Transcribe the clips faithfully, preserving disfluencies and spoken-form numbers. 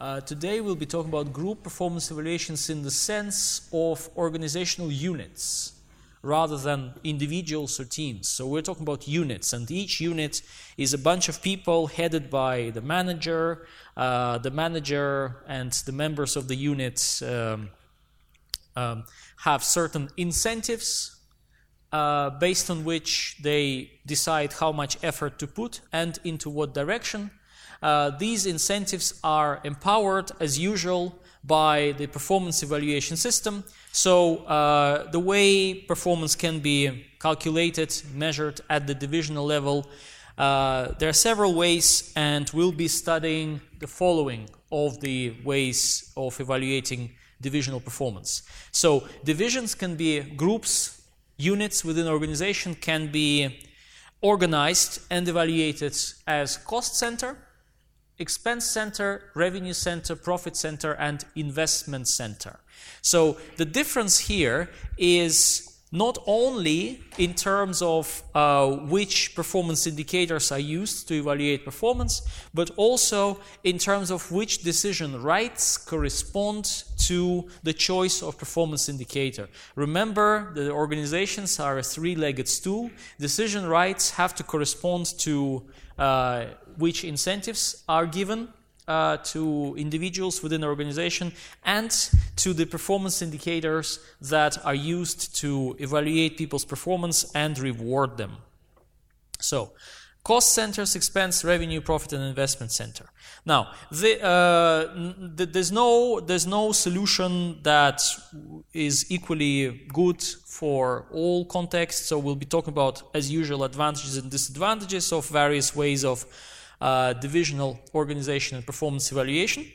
Uh, today we'll be talking about group performance evaluations in the sense of organizational units rather than individuals or teams. So we're talking about units, and each unit is a bunch of people headed by the manager. Uh, the manager and the members of the unit um, um, have certain incentives uh, based on which they decide how much effort to put and into what direction. Uh, these incentives are empowered, as usual, by the performance evaluation system. So uh, the way performance can be calculated, measured at the divisional level, uh, there are several ways, and we'll be studying the following of the ways of evaluating divisional performance. So divisions can be groups, units within an organization can be organized and evaluated as cost center, expense center, revenue center, profit center, and investment center. So the difference here is not only in terms of uh, which performance indicators are used to evaluate performance, but also in terms of which decision rights correspond to the choice of performance indicator. Remember, the organizations are a three-legged stool. Decision rights have to correspond to uh, which incentives are given uh, to individuals within the organization and to the performance indicators that are used to evaluate people's performance and reward them. So, cost centers, expense, revenue, profit, and investment center. Now, the, uh, th there's no there's no solution that is equally good for all contexts. So we'll be talking about, as usual, advantages and disadvantages of various ways of uh, divisional organization and performance evaluation.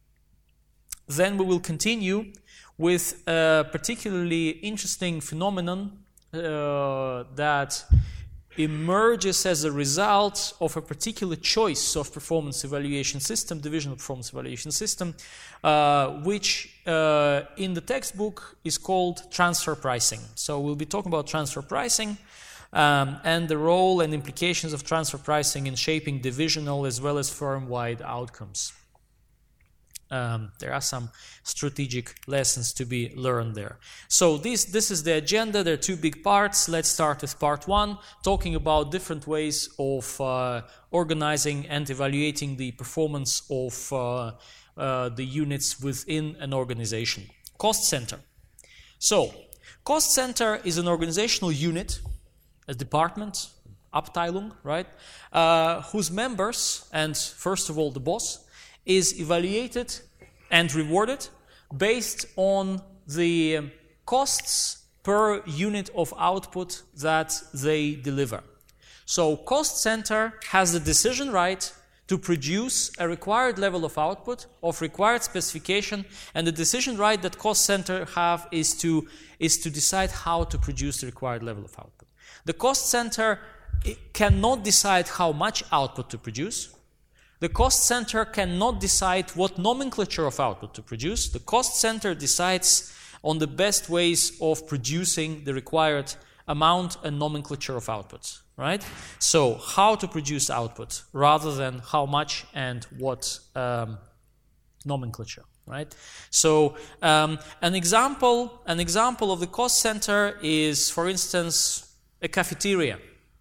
Then we will continue with a particularly interesting phenomenon uh, that emerges as a result of a particular choice of performance evaluation system, divisional performance evaluation system, uh, which uh, in the textbook is called transfer pricing. So we'll be talking about transfer pricing um, and the role and implications of transfer pricing in shaping divisional as well as firm-wide outcomes. Um, there are some strategic lessons to be learned there. So this, this is the agenda. There are two big parts. Let's start with part one, talking about different ways of uh, organizing and evaluating the performance of uh, uh, the units within an organization. Cost center. So, cost center is an organizational unit, a department, Abteilung, right, uh, whose members, and first of all the boss, is evaluated and rewarded based on the costs per unit of output that they deliver. So cost center has the decision right to produce a required level of output of required specification, and the decision right that cost center have is to is to decide how to produce the required level of output. The cost center cannot decide how much output to produce. The cost center cannot decide what nomenclature of output to produce. The cost center decides on the best ways of producing the required amount and nomenclature of outputs, right? So how to produce output rather than how much and what um, nomenclature, right? So um, an example, an example of the cost center is, for instance, a cafeteria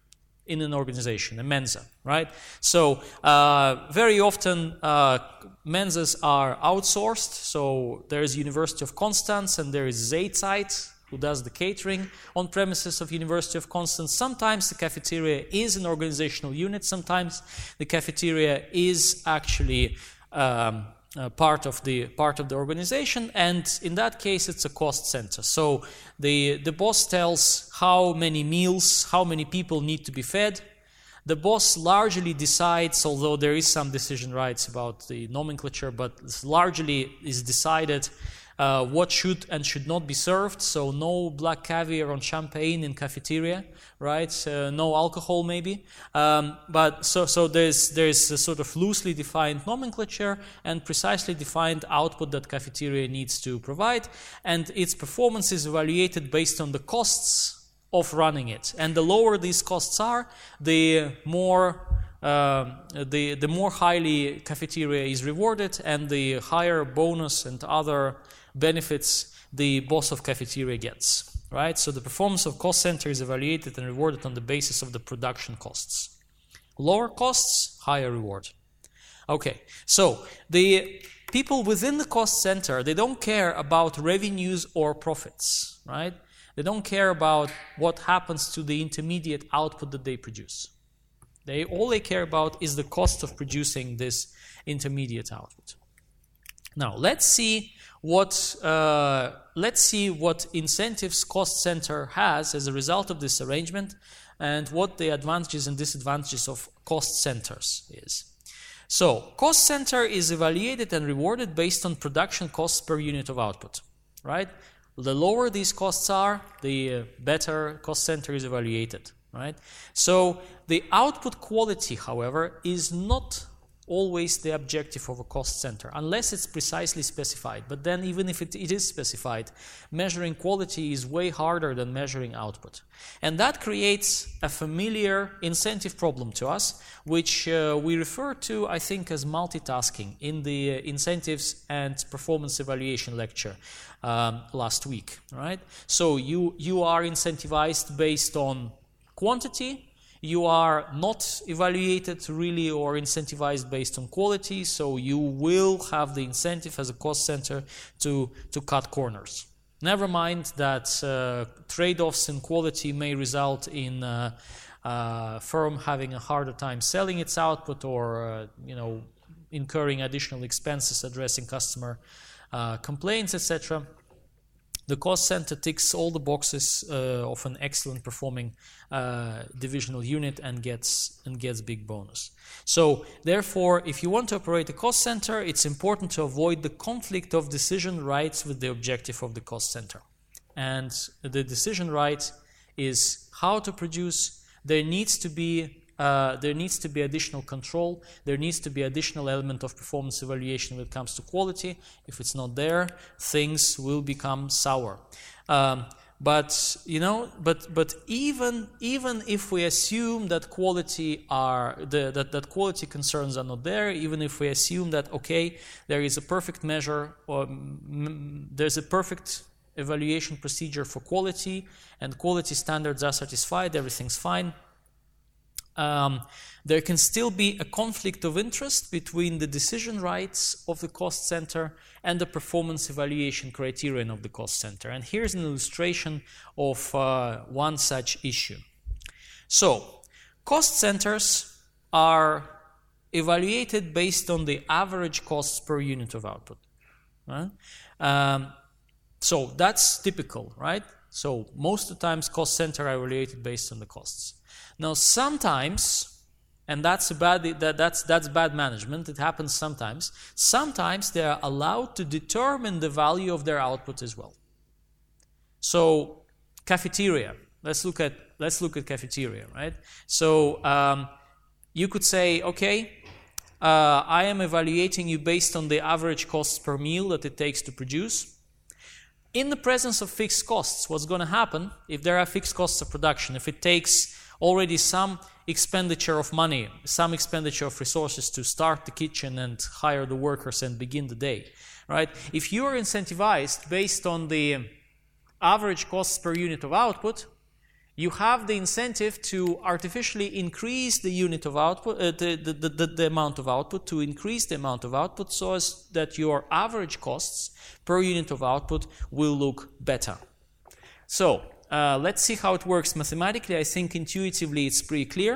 in an organization, a mensa, right? So uh, very often uh, mensas are outsourced. So there is University of Constance and there is Zeitzeit, who does the catering on premises of University of Constance. Sometimes the cafeteria is an organizational unit. Sometimes the cafeteria is actually um, Uh, part of the part of the organization, and in that case it's a cost center. So the the boss tells how many meals, how many people need to be fed. The boss largely decides, although there is some decision rights about the nomenclature, but largely is decided uh, what should and should not be served. So no black caviar on champagne in cafeteria, right? Uh, no alcohol maybe. Um, but so so there's there's a sort of loosely defined nomenclature and precisely defined output that cafeteria needs to provide, and its performance is evaluated based on the costs of running it. And the lower these costs are, the more uh, the, the more highly cafeteria is rewarded, and the higher bonus and other benefits the boss of cafeteria gets. Right? So the performance of cost center is evaluated and rewarded on the basis of the production costs. Lower costs, higher reward. Okay, so the people within the cost center, they don't care about revenues or profits, right? They don't care about what happens to the intermediate output that they produce. They all they care about is the cost of producing this intermediate output. Now let's see what uh, let's see what incentives cost center has as a result of this arrangement, and what the advantages and disadvantages of cost centers is. So, cost center is evaluated and rewarded based on production costs per unit of output, right? The lower these costs are, the uh, better cost center is evaluated, right? So, the output quality, however, is not always the objective of a cost center, unless it's precisely specified. But then even if it, it is specified, measuring quality is way harder than measuring output. And that creates a familiar incentive problem to us, which uh, we refer to, I think, as multitasking in the uh, incentives and performance evaluation lecture um, last week, right? So you, you are incentivized based on quantity. You are not evaluated really or incentivized based on quality, so you will have the incentive as a cost center to, to cut corners. Never mind that uh, trade-offs in quality may result in a uh, uh, firm having a harder time selling its output, or uh, you know, incurring additional expenses addressing customer uh, complaints, et cetera. The cost center ticks all the boxes uh, of an excellent performing uh, divisional unit and gets and gets big bonus. So therefore, if you want to operate a cost center, it's important to avoid the conflict of decision rights with the objective of the cost center. And the decision right is how to produce. There needs to be Uh, there needs to be additional control. There needs to be additional element of performance evaluation when it comes to quality. If it's not there, things will become sour. Um, but you know, but but even even if we assume that quality are the, that that quality concerns are not there, even if we assume that okay, there is a perfect measure, or mm, there's a perfect evaluation procedure for quality, and quality standards are satisfied, everything's fine. Um, there can still be a conflict of interest between the decision rights of the cost center and the performance evaluation criterion of the cost center. And here's an illustration of uh, one such issue. So, cost centers are evaluated based on the average costs per unit of output. Right? Um, so that's typical, right? So most of the times cost center are evaluated based on the costs. Now sometimes, and that's a bad that, that's that's bad management, it happens sometimes. Sometimes they are allowed to determine the value of their output as well. So cafeteria. Let's look at let's look at cafeteria, right? So um, you could say, okay, uh, I am evaluating you based on the average costs per meal that it takes to produce. In the presence of fixed costs, what's going to happen if there are fixed costs of production, if it takes already some expenditure of money, some expenditure of resources to start the kitchen and hire the workers and begin the day, right? If you are incentivized based on the average costs per unit of output, you have the incentive to artificially increase the unit of output, uh, the, the, the, the amount of output, to increase the amount of output so as that your average costs per unit of output will look better. So, uh, let's see how it works mathematically. I think intuitively it's pretty clear.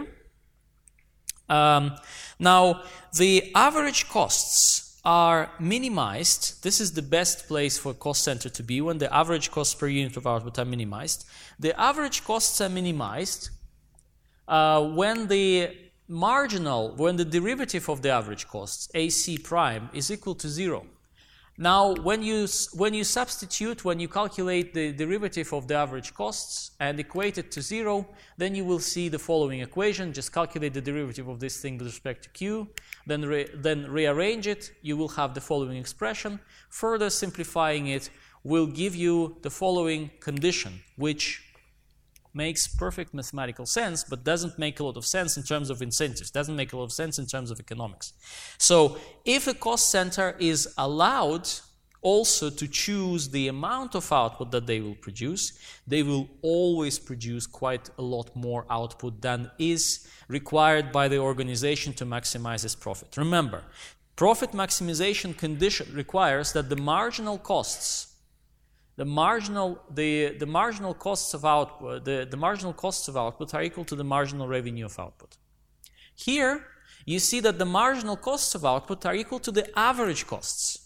Um, now, the average costs are minimized. This is the best place for a cost center to be, when the average costs per unit of output are minimized. The average costs are minimized uh, when the marginal, when the derivative of the average costs, A C prime, is equal to zero. Now, when you, when you substitute, when you calculate the derivative of the average costs and equate it to zero, then you will see the following equation. Just calculate the derivative of this thing with respect to Q, then, re, then rearrange it, you will have the following expression. Further simplifying it will give you the following condition, which makes perfect mathematical sense, but doesn't make a lot of sense in terms of incentives, doesn't make a lot of sense in terms of economics. So if a cost center is allowed also to choose the amount of output that they will produce, they will always produce quite a lot more output than is required by the organization to maximize its profit. Remember, profit maximization condition requires that the marginal costs, the marginal, the, the marginal costs of output, the, the marginal costs of output are equal to the marginal revenue of output. Here, you see that the marginal costs of output are equal to the average costs.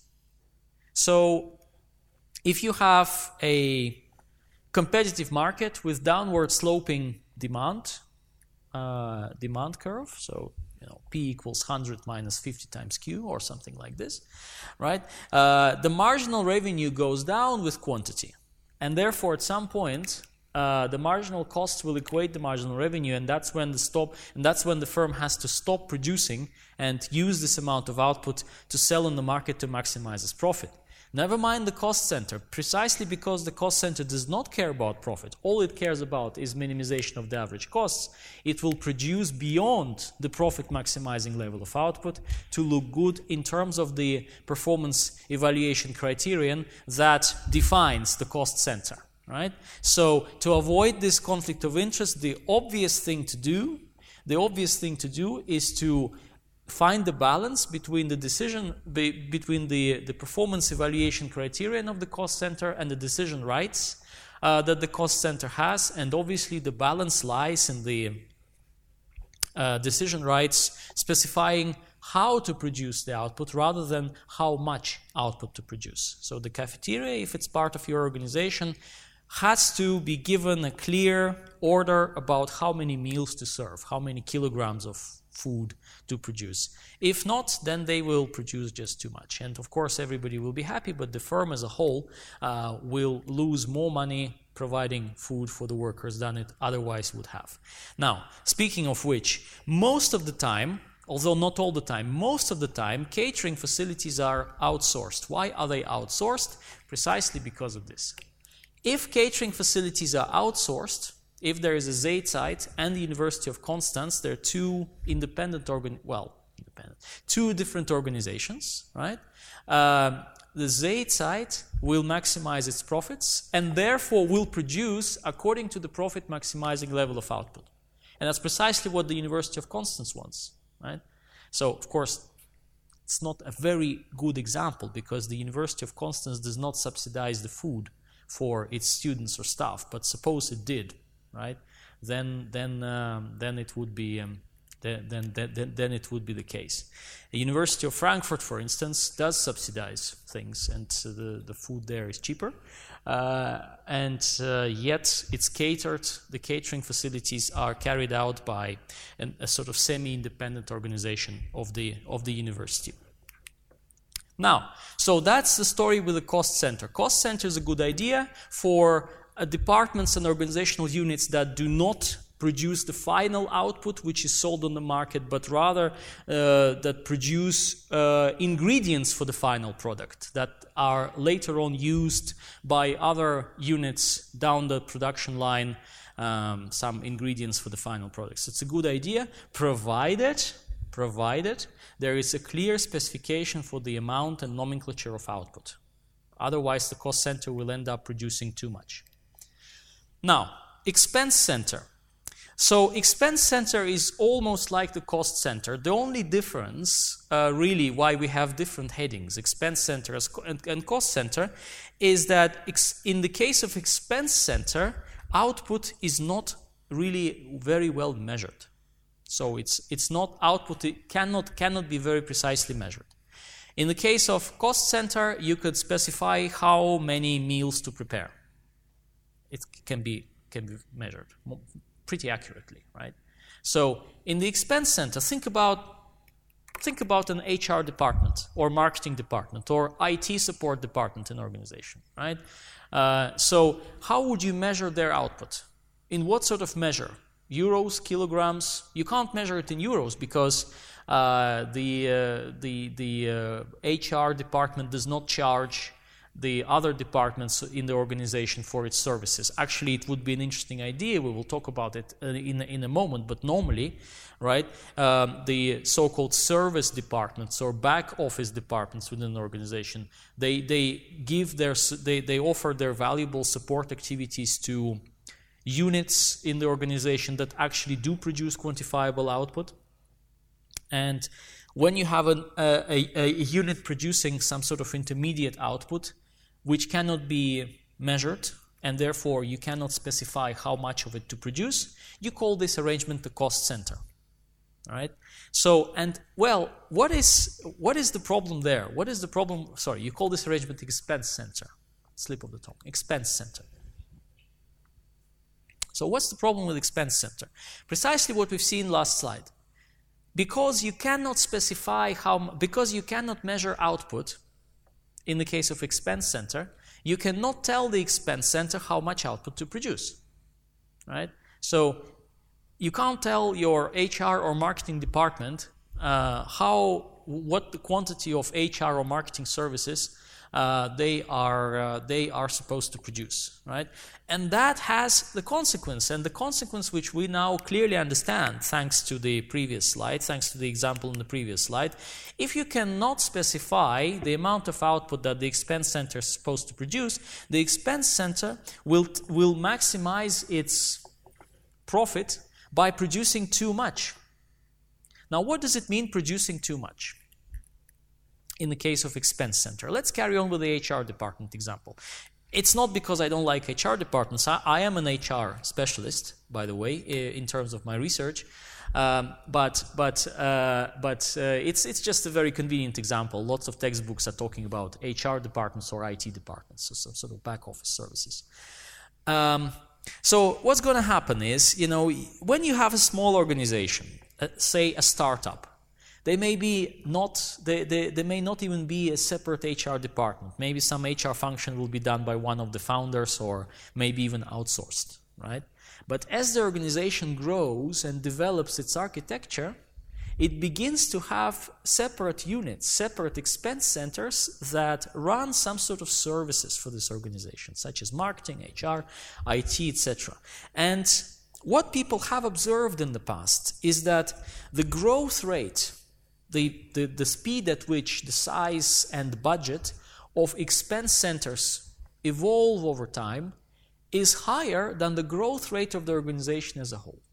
So, if you have a competitive market with downward sloping demand, uh, demand curve, so you know P equals one hundred minus fifty times Q or something like this, right? Uh, the marginal revenue goes down with quantity, and therefore at some point uh, the marginal costs will equate the marginal revenue, and that's when the stop, and that's when the firm has to stop producing and use this amount of output to sell on the market to maximize its profit. Never mind the cost center, precisely because the cost center does not care about profit. All it cares about is minimization of the average costs. It will produce beyond the profit maximizing level of output to look good in terms of the performance evaluation criterion that defines the cost center, right? So to avoid this conflict of interest, the obvious thing to do, the obvious thing to do is to find the balance between the decision be, between the, the performance evaluation criterion of the cost center and the decision rights uh, that the cost center has, and obviously the balance lies in the uh, decision rights specifying how to produce the output rather than how much output to produce. So the cafeteria, if it's part of your organization, has to be given a clear order about how many meals to serve, how many kilograms of food to produce. If not, then they will produce just too much. And of course, everybody will be happy, but the firm as a whole uh, will lose more money providing food for the workers than it otherwise would have. Now, speaking of which, most of the time, although not all the time, most of the time, catering facilities are outsourced. Why are they outsourced? Precisely because of this. If catering facilities are outsourced, if there is a Zeitzeit and the University of Constance, there are two independent organ, well, independent, two different organizations, right? Uh, the Zeitzeit will maximize its profits and therefore will produce according to the profit maximizing level of output. And that's precisely what the University of Constance wants, right? So, of course, it's not a very good example because the University of Constance does not subsidize the food for its students or staff, but suppose it did, right? Then, then, um, then it would be, um, then, then, then, then it would be the case. The University of Frankfurt, for instance, does subsidize things, and uh, the the food there is cheaper, uh, and uh, yet it's catered. The catering facilities are carried out by an, a sort of semi-independent organization of the of the university. Now, so that's the story with the cost center. Cost center is a good idea for Uh, departments and organizational units that do not produce the final output which is sold on the market, but rather uh, that produce uh, ingredients for the final product that are later on used by other units down the production line, um, some ingredients for the final products. It's a good idea, provided, provided there is a clear specification for the amount and nomenclature of output. Otherwise, the cost center will end up producing too much. Now, expense center. So expense center is almost like the cost center. The only difference, uh, really, why we have different headings, expense center and, and cost center, is that ex in the case of expense center, output is not really very well measured. So it's it's not output, it cannot cannot be very precisely measured. In the case of cost center, you could specify how many meals to prepare. It can be can be measured pretty accurately, right? So in the expense center, think about think about an H R department or marketing department or I T support department in an organization, right? Uh, so how would you measure their output? In what sort of measure? Euros, kilograms? You can't measure it in euros because uh, the uh, the the uh, H R department does not charge the other departments in the organization for its services. Actually, it would be an interesting idea. We will talk about it in, in a moment, but normally, right, um, the so-called service departments or back office departments within an organization, they, they give their, they, they offer their valuable support activities to units in the organization that actually do produce quantifiable output. And when you have an, uh, a, a unit producing some sort of intermediate output, which cannot be measured, and therefore you cannot specify how much of it to produce, you call this arrangement the cost center. All right? So, and well, what is, what is the problem there? What is the problem? Sorry, you call this arrangement the expense center. Slip of the tongue. Expense center. So what's the problem with expense center? Precisely what we've seen last slide. Because you cannot specify how, because you cannot measure output, in the case of expense center, you cannot tell the expense center how much output to produce, right? So you can't tell your H R or marketing department uh, how, what the quantity of H R or marketing services Uh, they are uh, they are supposed to produce, right? And that has the consequence, and the consequence which we now clearly understand thanks to the previous slide, thanks to the example in the previous slide. If you cannot specify the amount of output that the expense center is supposed to produce, the expense center will will maximize its profit by producing too much. Now, what does it mean, producing too much? In the case of expense center. Let's carry on with the H R department example. It's not because I don't like H R departments. I, I am an H R specialist, by the way, in terms of my research. Um, but but uh, but uh, it's it's just a very convenient example. Lots of textbooks are talking about H R departments or I T departments, so some sort of back office services. Um, so what's going to happen is, you know, when you have a small organization, uh, say a startup, They may be not, they, they, they may not even be a separate H R department. Maybe some H R function will be done by one of the founders or maybe even outsourced, right? But as the organization grows and develops its architecture, it begins to have separate units, separate expense centers that run some sort of services for this organization, such as marketing, H R, I T, et cetera. And what people have observed in the past is that the growth rate, the, the, the speed at which the size and budget of expense centers evolve over time is higher than the growth rate of the organization as a whole.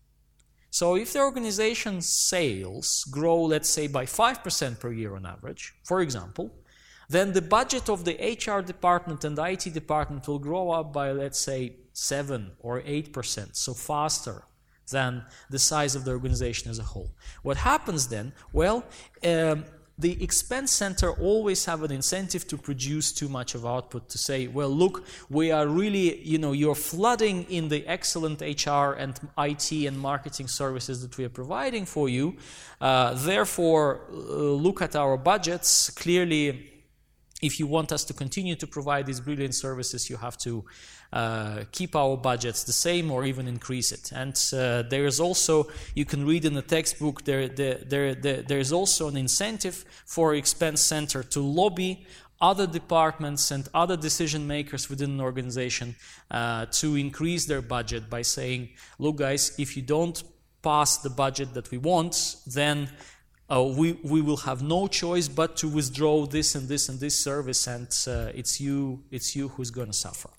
So if the organization's sales grow, let's say, by five percent per year on average, for example, then the budget of the H R department and the I T department will grow up by, let's say, seven or eight percent, so faster than the size of the organization as a whole. What happens then? Well, um, the expense center always have an incentive to produce too much of output, to say, well, look, we are really, you know, you're flooding in the excellent H R and I T and marketing services that we are providing for you. Uh, therefore, uh, look at our budgets. Clearly, if you want us to continue to provide these brilliant services, you have to uh, keep our budgets the same or even increase it. And uh, there is also, you can read in the textbook, there, there, there, there, there is also an incentive for expense center to lobby other departments and other decision makers within an organization uh, to increase their budget by saying, look guys, if you don't pass the budget that we want, then Uh, we, we will have no choice but to withdraw this and this and this service, and uh, it's you it's you who's going to suffer.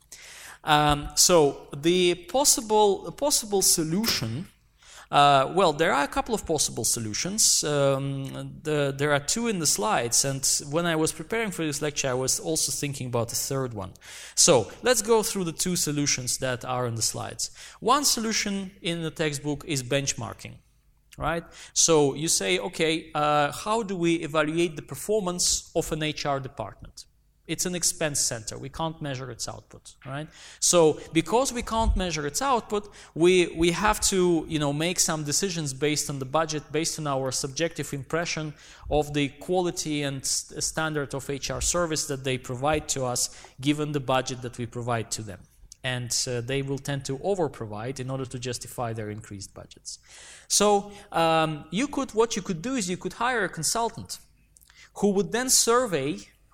Um, so the possible possible solution, uh, well, there are a couple of possible solutions. Um, the, there are two in the slides, and when I was preparing for this lecture, I was also thinking about the third one. So let's go through the two solutions that are in the slides. One solution in the textbook is benchmarking. Right? So you say, okay, uh, how do we evaluate the performance of an H R department? It's an expense center. We can't measure its output, right? So because we can't measure its output, we, we have to, you know, make some decisions based on the budget, based on our subjective impression of the quality and st- standard of H R service that they provide to us, given the budget that we provide to them. And uh, they will tend to over-provide in order to justify their increased budgets. So um, you could, what you could do is you could hire a consultant who would then survey,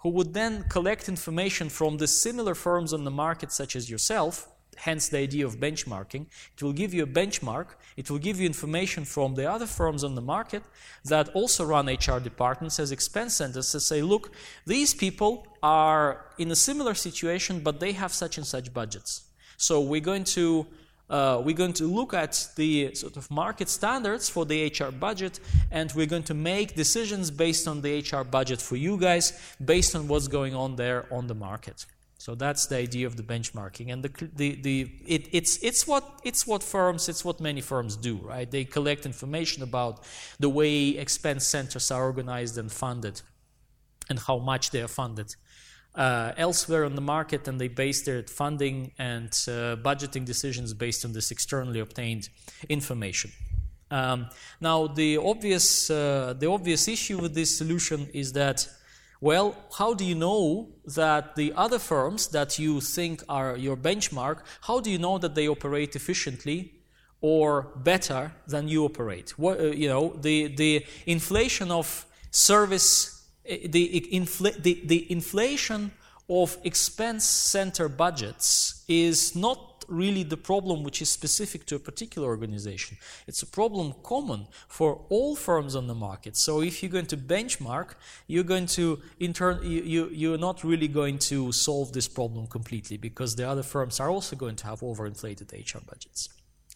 who would then collect information from the similar firms on the market such as yourself, hence the idea of benchmarking. It will give you a benchmark, it will give you information from the other firms on the market that also run H R departments as expense centers to say, look, these people are in a similar situation, but they have such and such budgets. So we're going to uh, we're going to look at the sort of market standards for the H R budget, and we're going to make decisions based on the H R budget for you guys, based on what's going on there on the market. So that's the idea of the benchmarking, and the the the it, it's it's what it's what firms it's what many firms do, right? They collect information about the way expense centers are organized and funded, and how much they are funded uh, elsewhere on the market, and they base their funding and uh, budgeting decisions based on this externally obtained information. Um, now, the obvious uh, the obvious issue with this solution is that, well, how do you know that the other firms that you think are your benchmark, how do you know that they operate efficiently or better than you operate? What, uh, you know, the, the inflation of service, the, infl- the, the inflation of expense center budgets is not really the problem which is specific to a particular organization. It's a problem common for all firms on the market. So if you're going to benchmark, you're going to in turn you, you you're not really going to solve this problem completely, because the other firms are also going to have overinflated H R budgets.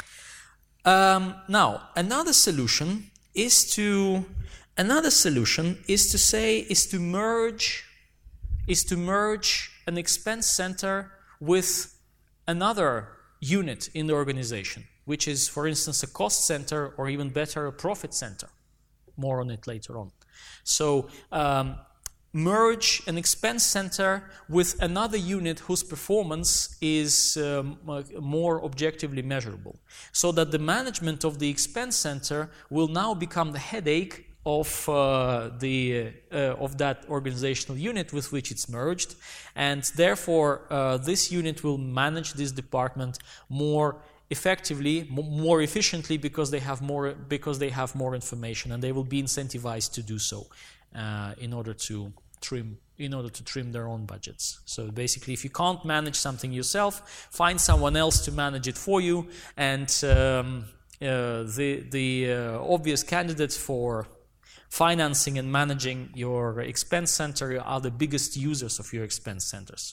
Um, now, another solution is to another solution is to say is to merge is to merge an expense center with another unit in the organization, which is, for instance, a cost center, or even better, a profit center. More on it later on. So um, merge an expense center with another unit whose performance is um, more objectively measurable, so that the management of the expense center will now become the headache of uh, the uh, of that organizational unit with which it's merged, and therefore uh, this unit will manage this department more effectively, m- more efficiently, because they have more because they have more information, and they will be incentivized to do so uh, in order to trim in order to trim their own budgets. So basically, if you can't manage something yourself, find someone else to manage it for you, and um, uh, the the uh, obvious candidates for financing and managing your expense center are the biggest users of your expense centers.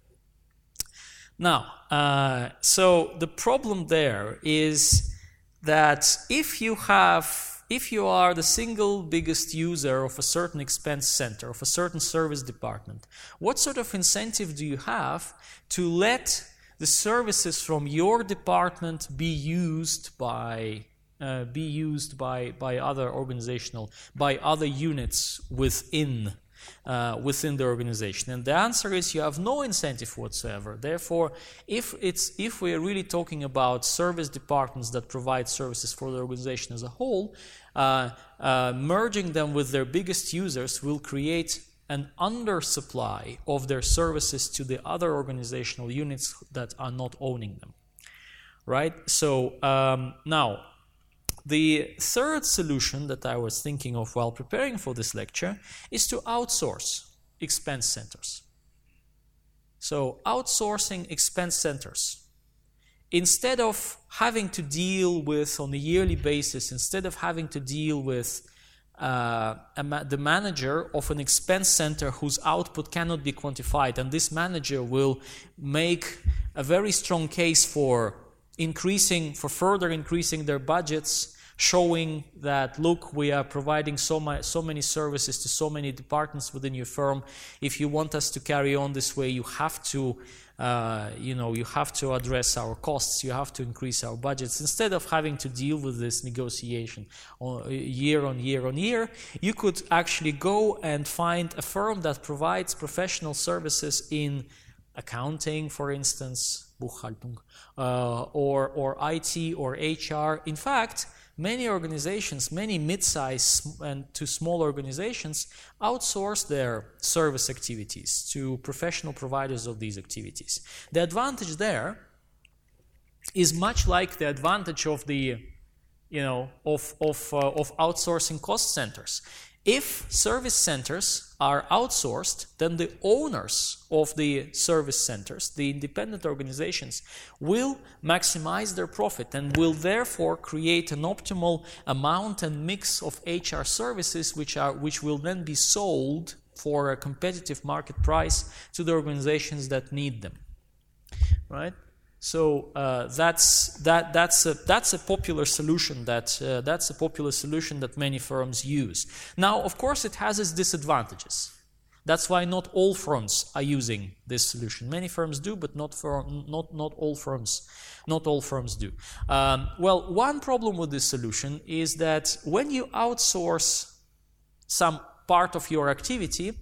Now, uh, so the problem there is that if you have, if you are the single biggest user of a certain expense center, of a certain service department, what sort of incentive do you have to let the services from your department be used by Uh, be used by by other organizational by other units within uh, within the organization? And the answer is you have no incentive whatsoever. Therefore, if it's if we are really talking about service departments that provide services for the organization as a whole, uh, uh, merging them with their biggest users will create an undersupply of their services to the other organizational units that are not owning them. Right? So um, now, the third solution that I was thinking of while preparing for this lecture is to outsource expense centers. So outsourcing expense centers. Instead of having to deal with, on a yearly basis, instead of having to deal with uh, a ma- the manager of an expense center whose output cannot be quantified, and this manager will make a very strong case for increasing, for further increasing their budgets, showing that, look, we are providing so, my, so many services to so many departments within your firm. If you want us to carry on this way, you have to, uh, you know, you have to address our costs. You have to increase our budgets. Instead of having to deal with this negotiation year on year on year, you could actually go and find a firm that provides professional services in accounting, for instance, Buchhaltung, uh, or or I T or H R. In fact, many organizations, many mid-size and to small organizations, outsource their service activities to professional providers of these activities. The advantage there is much like the advantage of the, you know, of of uh, of outsourcing cost centers. If service centers are outsourced, then the owners of the service centers, the independent organizations, will maximize their profit and will therefore create an optimal amount and mix of H R services which are which will then be sold for a competitive market price to the organizations that need them. Right? So uh, that's that that's a that's a popular solution that uh, that's a popular solution that many firms use. Now, of course, it has its disadvantages. That's why not all firms are using this solution. Many firms do, but not for not not all firms not all firms do. Um, well, one problem with this solution is that when you outsource some part of your activity,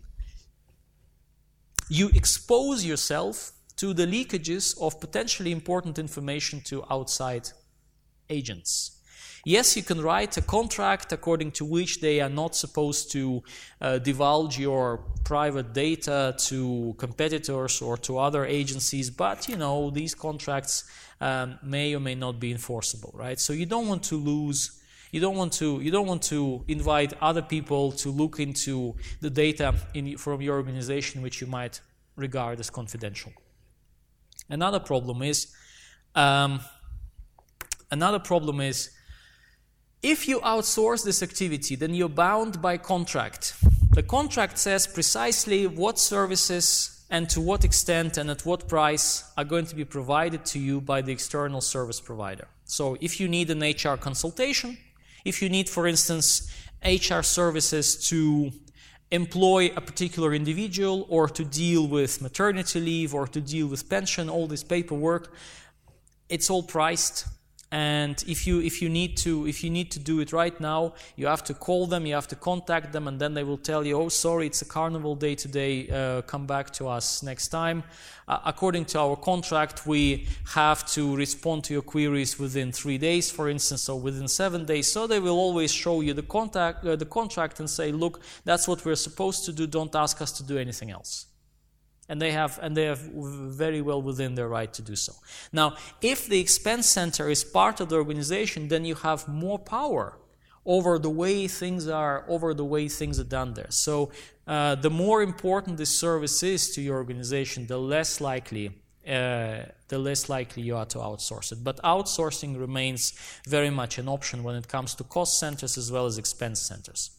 you expose yourself to the leakages of potentially important information to outside agents. Yes, you can write a contract according to which they are not supposed to uh, divulge your private data to competitors or to other agencies, but you know, these contracts um, may or may not be enforceable, right? So you don't want to lose You don't want to. You don't want to invite other people to look into the data in, from your organization, which you might regard as confidential. Another problem is, um, another problem is, if you outsource this activity, then you're bound by contract. The contract says precisely what services and to what extent and at what price are going to be provided to you by the external service provider. So if you need an H R consultation, if you need, for instance, H R services to employ a particular individual or to deal with maternity leave or to deal with pension, all this paperwork, it's all priced. And if you if you need to if you need to do it right now, you have to call them, you have to contact them, and then they will tell you, oh, sorry, it's a carnival day today, uh, come back to us next time. Uh, according to our contract, we have to respond to your queries within three days, for instance, or within seven days. So they will always show you the contact, uh, the contract and say, look, that's what we're supposed to do. Don't ask us to do anything else. And they have, and they have very well within their right to do so. Now, if the expense center is part of the organization, then you have more power over the way things are, over the way things are done there. So, uh, the more important this service is to your organization, the less likely, uh, the less likely you are to outsource it. But outsourcing remains very much an option when it comes to cost centers as well as expense centers.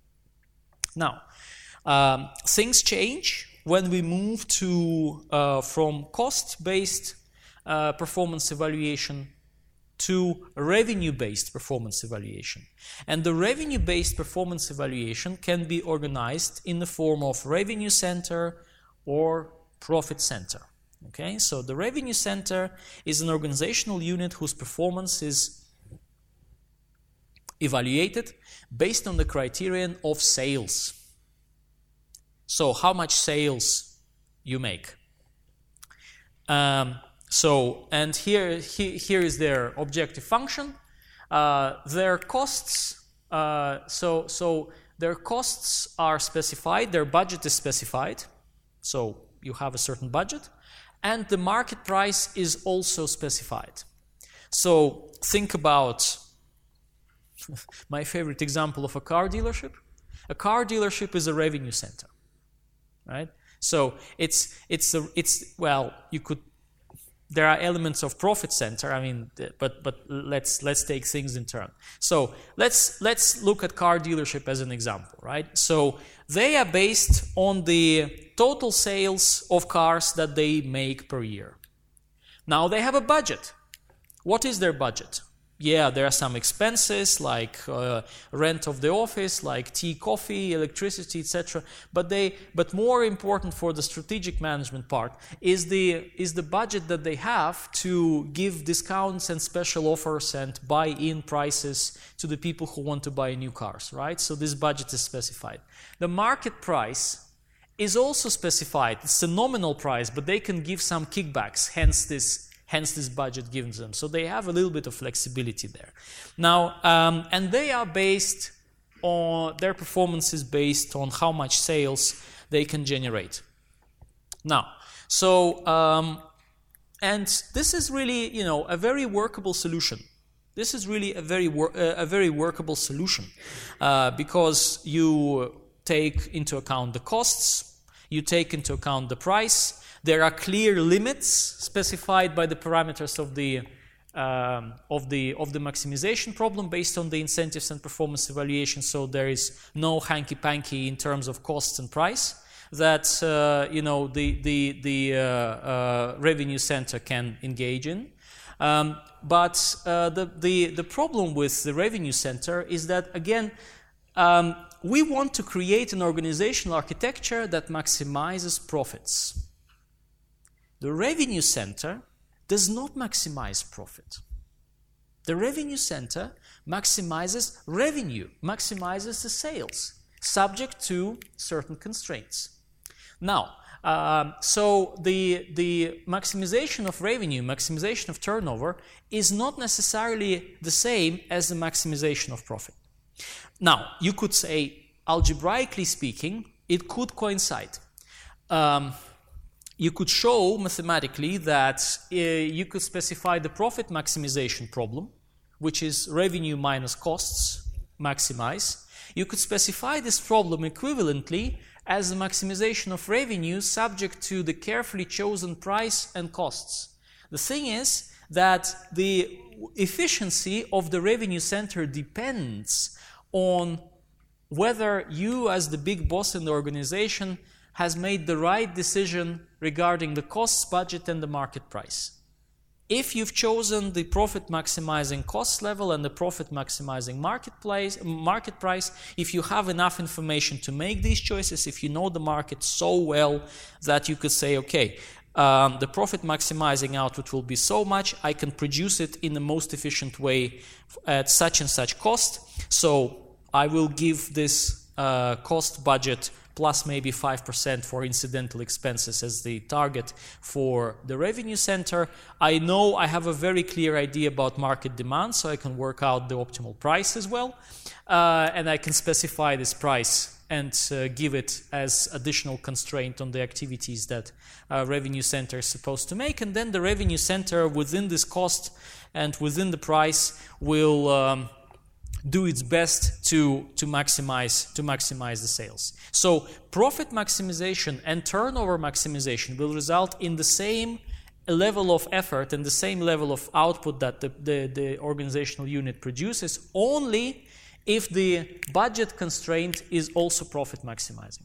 Now, um, things change when we move to uh, from cost-based uh, performance evaluation to revenue-based performance evaluation. And the revenue-based performance evaluation can be organized in the form of revenue center or profit center. Okay, so the revenue center is an organizational unit whose performance is evaluated based on the criterion of sales. So how much sales you make. Um, so, and here, here, here is their objective function. Uh, their costs, uh, so, so their costs are specified, their budget is specified. So you have a certain budget. And the market price is also specified. So think about my favorite example of a car dealership. A car dealership is a revenue center. Right, so it's it's a, it's well, you could. There are elements of profit center. I mean, but but let's let's take things in turn. So let's let's look at car dealership as an example, right? So they are based on the total sales of cars that they make per year. Now they have a budget. What is their budget? Yeah, there are some expenses like uh, rent of the office, like tea, coffee, electricity, et cetera. But they, but more important for the strategic management part is the is the budget that they have to give discounts and special offers and buy-in prices to the people who want to buy new cars, right? So this budget is specified. The market price is also specified. It's a nominal price, but they can give some kickbacks. Hence this. Hence this budget gives them. So they have a little bit of flexibility there. Now, um, and they are based on, their performance is based on how much sales they can generate. Now, so, um, and this is really, you know, a very workable solution. This is really a very wor- uh, a very workable solution uh, because you take into account the costs, you take into account the price. There are clear limits specified by the parameters of the um, of the of the maximization problem based on the incentives and performance evaluation. So there is no hanky-panky in terms of costs and price that uh, you know the the the uh, uh, revenue center can engage in. Um, but uh, the, the, the problem with the revenue center is that, again, um, we want to create an organizational architecture that maximizes profits. The revenue center does not maximize profit. The revenue center maximizes revenue, maximizes the sales, subject to certain constraints. Now, Um, so the, the maximization of revenue, maximization of turnover is not necessarily the same as the maximization of profit. Now, you could say, algebraically speaking, it could coincide. Um, you could show mathematically that uh, you could specify the profit maximization problem, which is revenue minus costs maximize. You could specify this problem equivalently as the maximization of revenue subject to the carefully chosen price and costs. The thing is that the efficiency of the revenue center depends on whether you, as the big boss in the organization, has made the right decision regarding the costs, budget, and the market price. If you've chosen the profit maximizing cost level and the profit maximizing marketplace, market price, if you have enough information to make these choices, if you know the market so well that you could say, okay, um, the profit maximizing output will be so much, I can produce it in the most efficient way at such and such cost, so I will give this uh, cost budget plus maybe five percent for incidental expenses as the target for the revenue center. I know I have a very clear idea about market demand, so I can work out the optimal price as well. Uh, and I can specify this price and uh, give it as additional constraint on the activities that uh, revenue center is supposed to make. And then the revenue center within this cost and within the price will um, do its best to, to maximize to maximize the sales. So profit maximization and turnover maximization will result in the same level of effort and the same level of output that the, the, the organizational unit produces, only if the budget constraint is also profit maximizing.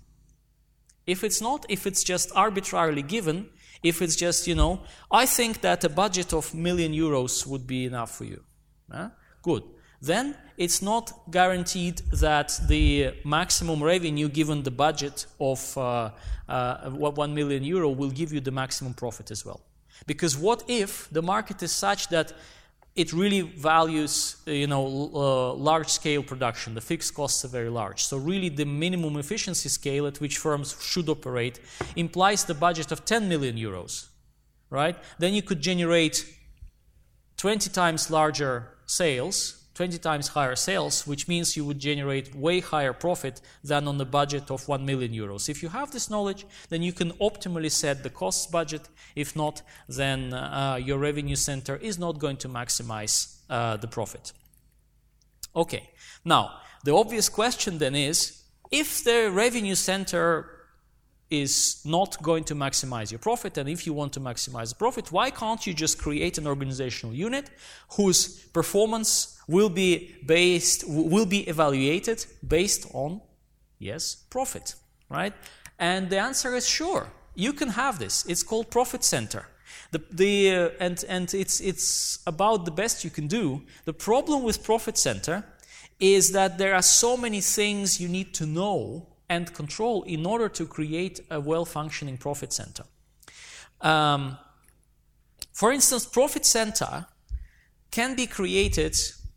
If it's not, if it's just arbitrarily given, if it's just, you know, I think that a budget of million euros would be enough for you. Huh? Good. Then it's not guaranteed that the maximum revenue given the budget of uh, uh, one million euro will give you the maximum profit as well. Because what if the market is such that it really values, you know, uh, large-scale production, the fixed costs are very large. So really the minimum efficiency scale at which firms should operate implies the budget of ten million euros, right? Then you could generate twenty times larger sales, twenty times higher sales, which means you would generate way higher profit than on the budget of one million euros. If you have this knowledge, then you can optimally set the costs budget. If not, then uh, your revenue center is not going to maximize uh, the profit. Okay, now, the obvious question then is, if the revenue center is not going to maximize your profit, and if you want to maximize the profit, why can't you just create an organizational unit whose performance will be based, will be evaluated based on, yes, profit, right? And the answer is sure. You can have this. It's called profit center. The, the, uh, and and it's, it's about the best you can do. The problem with profit center is that there are so many things you need to know and control in order to create a well-functioning profit center. Um, for instance, profit center can be created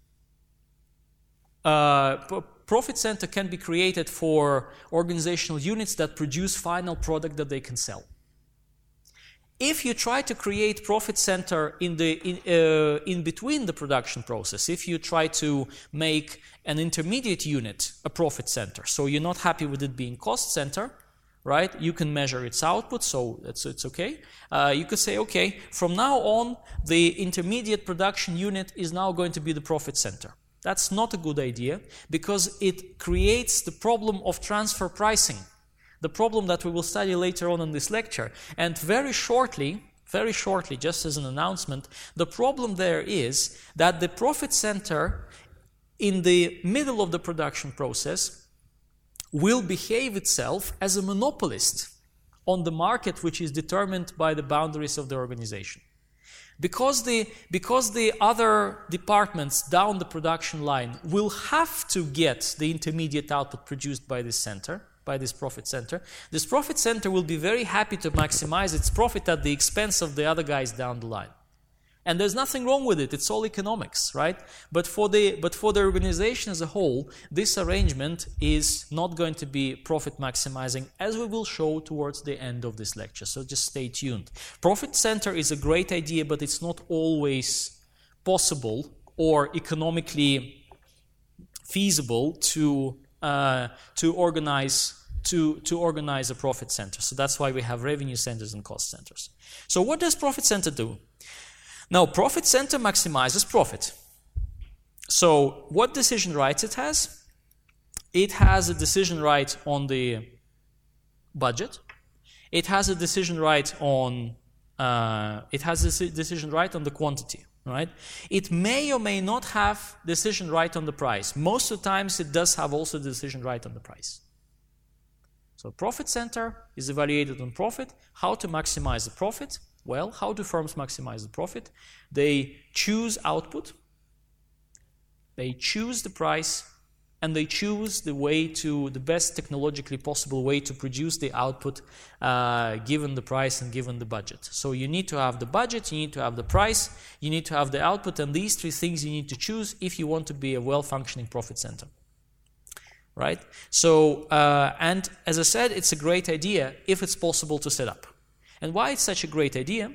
Uh, profit center can be created for organizational units that produce final product that they can sell. If you try to create profit center in the in, uh, in between the production process, if you try to make an intermediate unit a profit center, so you're not happy with it being cost center, right? You can measure its output, so it's, it's okay. Uh, you could say, okay, from now on, the intermediate production unit is now going to be the profit center. That's not a good idea because it creates the problem of transfer pricing, the problem that we will study later on in this lecture. And very shortly, very shortly, just as an announcement, the problem there is that the profit center in the middle of the production process will behave itself as a monopolist on the market which is determined by the boundaries of the organization. Because the, because the other departments down the production line will have to get the intermediate output produced by this center, by this profit center, this profit center will be very happy to maximize its profit at the expense of the other guys down the line. And there's nothing wrong with it, it's all economics, right? But for the, but for the organization as a whole, this arrangement is not going to be profit maximizing, as we will show towards the end of this lecture, so just stay tuned. Profit center is a great idea, but it's not always possible or economically feasible to, uh, to organize To, to organize a profit center. So that's why we have revenue centers and cost centers. So what does profit center do? Now, profit center maximizes profit. So what decision rights it has? It has a decision right on the budget. It has a decision right on uh, it has a decision right on the quantity. Right? It may or may not have decision right on the price. Most of the times it does have also the decision right on the price. So profit center is evaluated on profit. How to maximize the profit? Well, how do firms maximize the profit? They choose output, they choose the price, and they choose the way to, the best technologically possible way to produce the output uh, given the price and given the budget. So you need to have the budget, you need to have the price, you need to have the output, and these three things you need to choose if you want to be a well-functioning profit center. Right? So, uh, and as I said, it's a great idea if it's possible to set up. And why it's such a great idea?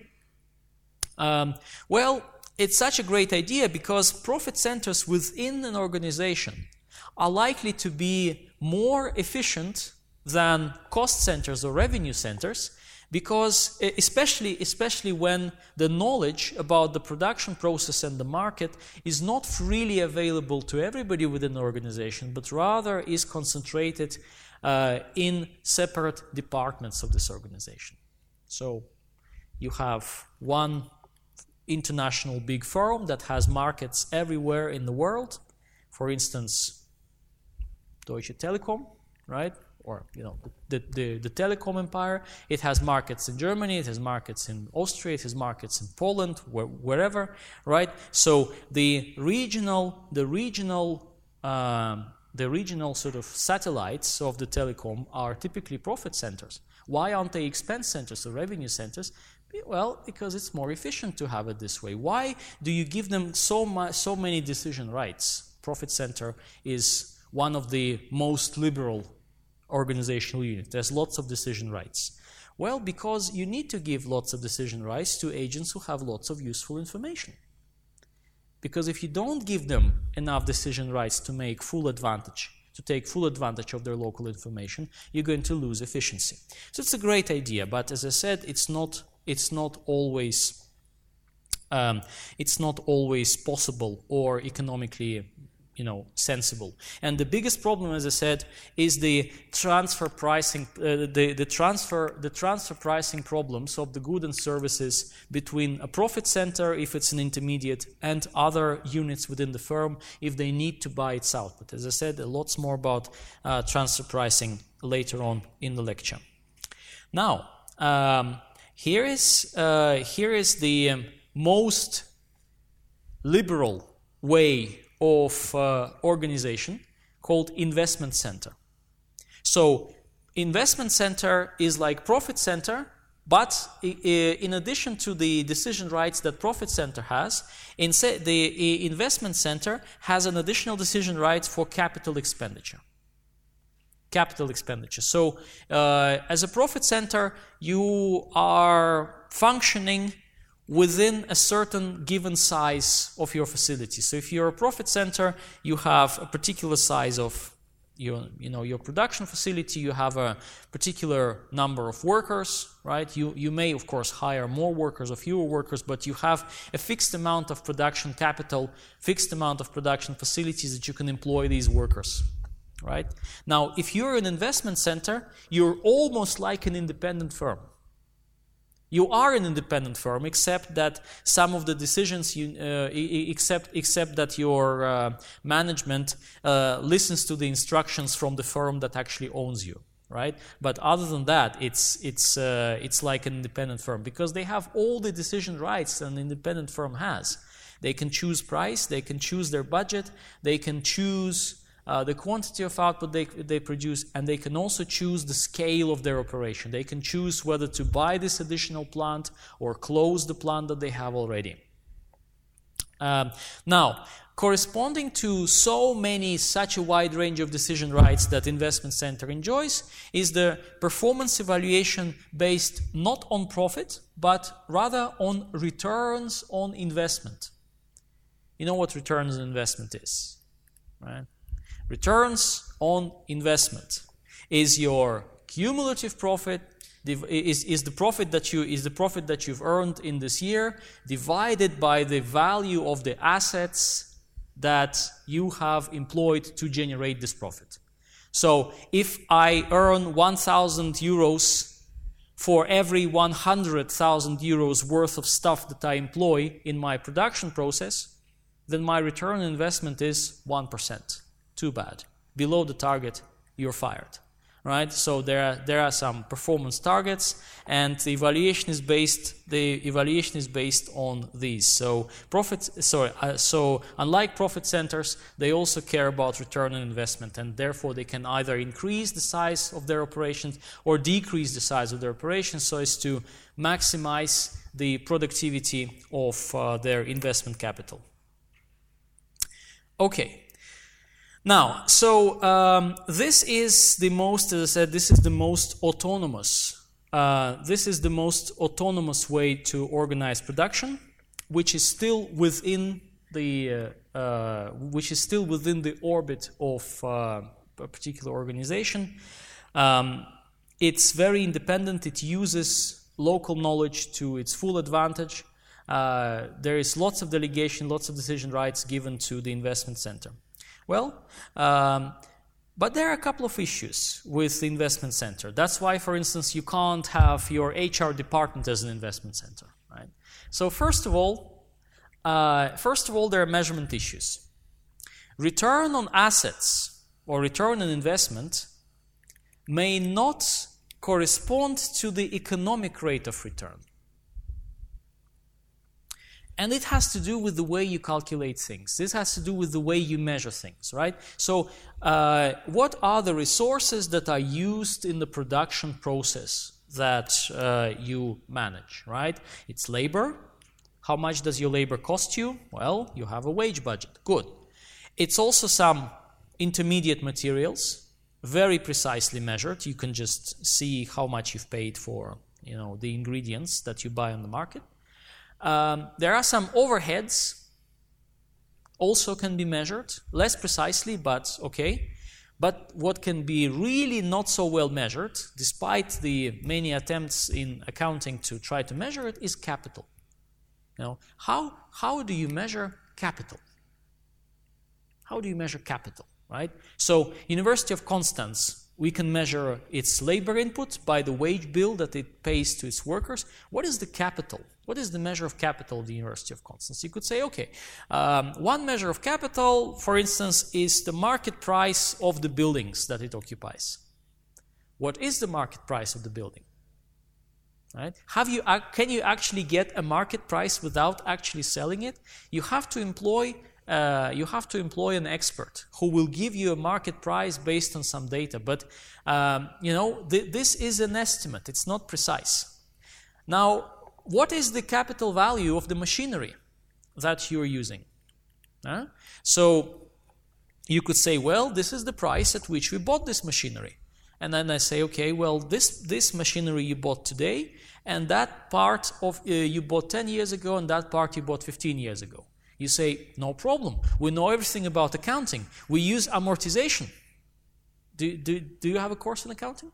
Um, well, it's such a great idea because profit centers within an organization are likely to be more efficient than cost centers or revenue centers, because especially, especially when the knowledge about the production process and the market is not freely available to everybody within the organization, but rather is concentrated uh, in separate departments of this organization. So you have one international big firm that has markets everywhere in the world, for instance, Deutsche Telekom, right? Or, you know, the, the, the telecom empire. It has markets in Germany, it has markets in Austria, it has markets in Poland, where, wherever, right? So the regional, the regional, um, the regional sort of satellites of the telecom are typically profit centers. Why aren't they expense centers or revenue centers? Well, because it's more efficient to have it this way. Why do you give them so much, so many decision rights? Profit center is one of the most liberal organizational unit. There's lots of decision rights. Well, because you need to give lots of decision rights to agents who have lots of useful information. Because if you don't give them enough decision rights to make full advantage, to take full advantage of their local information, you're going to lose efficiency. So it's a great idea, but as I said, it's not it's not always um, it's not always possible or economically, you know, sensible. And the biggest problem, as I said, is the transfer pricing, uh, the the transfer the transfer pricing problems of the goods and services between a profit center, if it's an intermediate, and other units within the firm, if they need to buy its output. As I said, a lot more about uh, transfer pricing later on in the lecture. Now, um, here is uh, here is the um, most liberal way of uh, organization, called investment center. So investment center is like profit center, but in addition to the decision rights that profit center has, the investment center has an additional decision right for capital expenditure. Capital expenditure. So uh, as a profit center, you are functioning within a certain given size of your facility. So if you're a profit center, you have a particular size of your, you know, your production facility, you have a particular number of workers, right? You, you may, of course, hire more workers or fewer workers, but you have a fixed amount of production capital, fixed amount of production facilities that you can employ these workers, right? Now, if you're an investment center, you're almost like an independent firm. You are an independent firm, except that some of the decisions, you, uh, except except that your uh, management uh, listens to the instructions from the firm that actually owns you, right? But other than that, it's it's uh, it's like an independent firm because they have all the decision rights an independent firm has. They can choose price, they can choose their budget, they can choose Uh, the quantity of output they, they produce, and they can also choose the scale of their operation. They can choose whether to buy this additional plant or close the plant that they have already. Um, now, corresponding to so many, such a wide range of decision rights that investment center enjoys is the performance evaluation based not on profit, but rather on returns on investment. You know what returns on investment is, right? Returns on investment is your cumulative profit, is, is the profit that you is the profit that you've earned in this year divided by the value of the assets that you have employed to generate this profit. So if I earn one thousand euros for every one hundred thousand euros worth of stuff that I employ in my production process, then my return on investment is one percent. Too bad. Below the target, you're fired, right? So there are, there are some performance targets, and the evaluation is based. The evaluation is based on these. So profit. Sorry. Uh, so unlike profit centers, they also care about return on investment, and therefore they can either increase the size of their operations or decrease the size of their operations so as to maximize the productivity of uh, their investment capital. Okay. Now, so um, this is the most, as I said, this is the most autonomous. Uh, this is the most autonomous way to organize production, which is still within the, uh, uh, which is still within the orbit of uh, a particular organization. Um, it's very independent. It uses local knowledge to its full advantage. Uh, there is lots of delegation, lots of decision rights given to the investment center. Well, um, but there are a couple of issues with the investment center. That's why, for instance, you can't have your H R department as an investment center, right? So first of all, uh, first of all, there are measurement issues. Return on assets or return on investment may not correspond to the economic rate of return. And it has to do with the way you calculate things. This has to do with the way you measure things, right? So uh, what are the resources that are used in the production process that uh, you manage, right? It's labor. How much does your labor cost you? Well, you have a wage budget. Good. It's also some intermediate materials, very precisely measured. You can just see how much you've paid for, you know, the ingredients that you buy on the market. Um, there are some overheads, also can be measured, less precisely, but okay. But what can be really not so well measured, despite the many attempts in accounting to try to measure it, is capital. You know, how, how do you measure capital? How do you measure capital, right? So, University of Constance, we can measure its labor input by the wage bill that it pays to its workers. What is the capital? What is the measure of capital of the University of Constance? You could say, okay, um, one measure of capital, for instance, is the market price of the buildings that it occupies. What is the market price of the building? Right? Have you, can you actually get a market price without actually selling it? You have to employ Uh, you have to employ an expert who will give you a market price based on some data. But, um, you know, th this is an estimate. It's not precise. Now, what is the capital value of the machinery that you're using? Huh? So, you could say, well, this is the price at which we bought this machinery. And then I say, okay, well, this, this machinery you bought today, and that part of uh, you bought ten years ago, and that part you bought fifteen years ago. You say, no problem. We know everything about accounting. We use amortization. Do, do, do you have a course in accounting?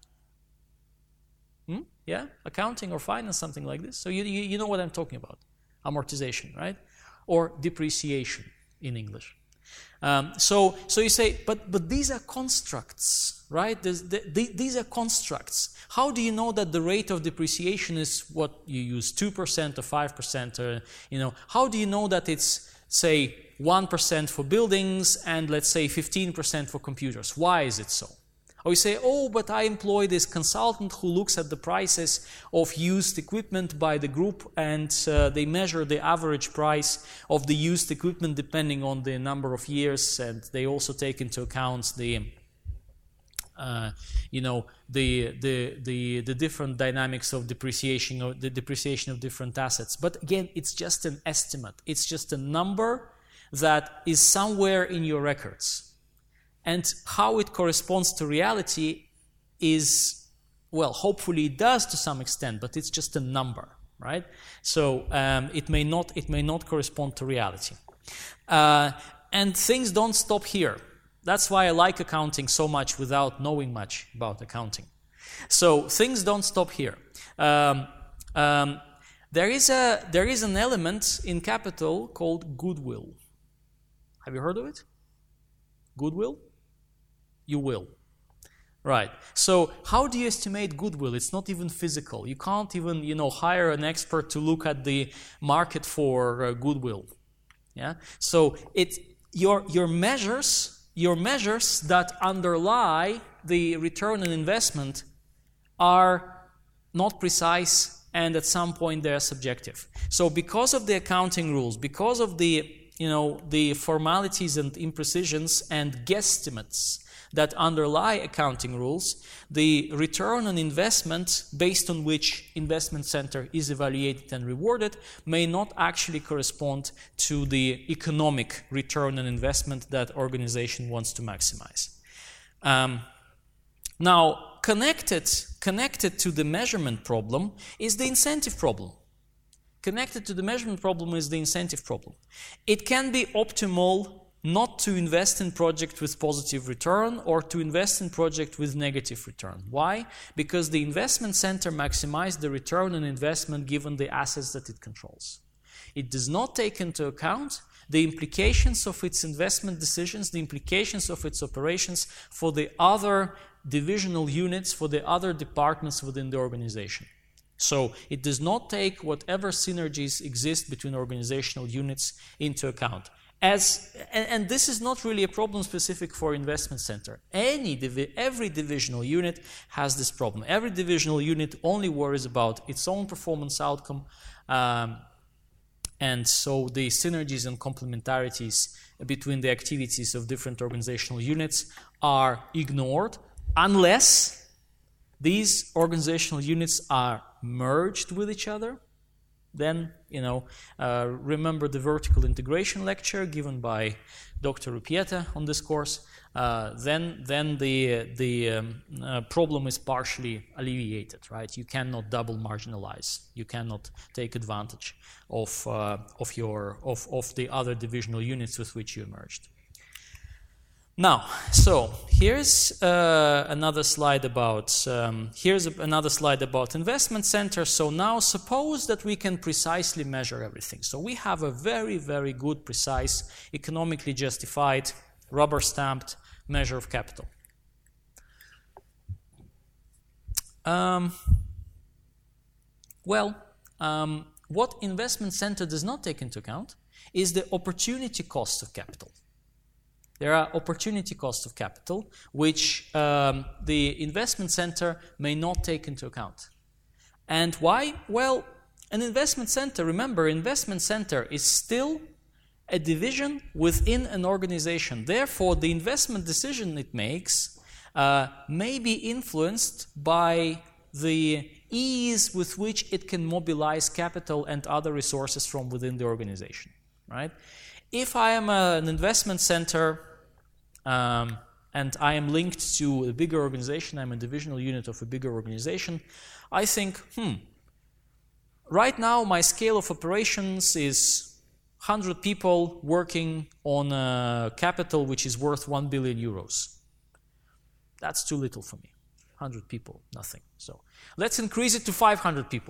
Hmm? Yeah? Accounting or finance, something like this. So you, you, you know what I'm talking about. Amortization, right? Or depreciation in English. Um, so, so you say, but, but these are constructs, right? The, the, these are constructs. How do you know that the rate of depreciation is what you use, two percent or five percent? Or, you know, how do you know that it's, say, one percent for buildings and, let's say, fifteen percent for computers? Why is it so? Or you say, oh, but I employ this consultant who looks at the prices of used equipment by the group, and uh, they measure the average price of the used equipment depending on the number of years, and they also take into account the uh, you know the, the the the different dynamics of depreciation or the depreciation of different assets. But again, it's just an estimate. It's just a number that is somewhere in your records. And how it corresponds to reality is, well, hopefully it does to some extent, but it's just a number, right? So um, it may not it may not correspond to reality. Uh, and things don't stop here. That's why I like accounting so much without knowing much about accounting. So things don't stop here. Um, um, there is a there is an element in capital called goodwill. Have you heard of it? Goodwill? You will. Right. So how do you estimate goodwill? It's not even physical. You can't even, you know, hire an expert to look at the market for uh, goodwill. Yeah. So it's your your measures, your measures that underlie the return on investment are not precise, and at some point they are subjective. So because of the accounting rules, because of the, you know, the formalities and imprecisions and guesstimates that underlie accounting rules, the return on investment based on which investment center is evaluated and rewarded may not actually correspond to the economic return on investment that organization wants to maximize. Um, now, connected, connected to the measurement problem is the incentive problem. Connected to the measurement problem is the incentive problem. It can be optimal not to invest in project with positive return or to invest in project with negative return. Why? Because the investment center maximizes the return on investment given the assets that it controls. It does not take into account the implications of its investment decisions, the implications of its operations for the other divisional units, for the other departments within the organization. So it does not take whatever synergies exist between organizational units into account. As, and, and this is not really a problem specific for investment center. Any divi- every divisional unit has this problem. Every divisional unit only worries about its own performance outcome, um, and so the synergies and complementarities between the activities of different organizational units are ignored unless these organizational units are merged with each other. Then, you know, uh, remember the vertical integration lecture given by Doctor Rupieta on this course. Uh, then, then the the um, uh, problem is partially alleviated, right? You cannot double marginalize. You cannot take advantage of uh, of your of of the other divisional units with which you merged. Now, so here's uh, another slide about um, here's a, another slide about investment center. So now suppose that we can precisely measure everything. So we have a very, very good, precise, economically justified, rubber-stamped measure of capital. Um, well, um, what investment center does not take into account is the opportunity cost of capital. There are opportunity costs of capital, which um, the investment center may not take into account. And why? Well, an investment center, remember, investment center is still a division within an organization. Therefore, the investment decision it makes uh, may be influenced by the ease with which it can mobilize capital and other resources from within the organization, right? If I am a, an investment center um, and I am linked to a bigger organization, I'm a divisional unit of a bigger organization, I think, hmm, right now my scale of operations is one hundred people working on a capital which is worth one billion euros. That's too little for me. one hundred people, nothing. So let's increase it to five hundred people.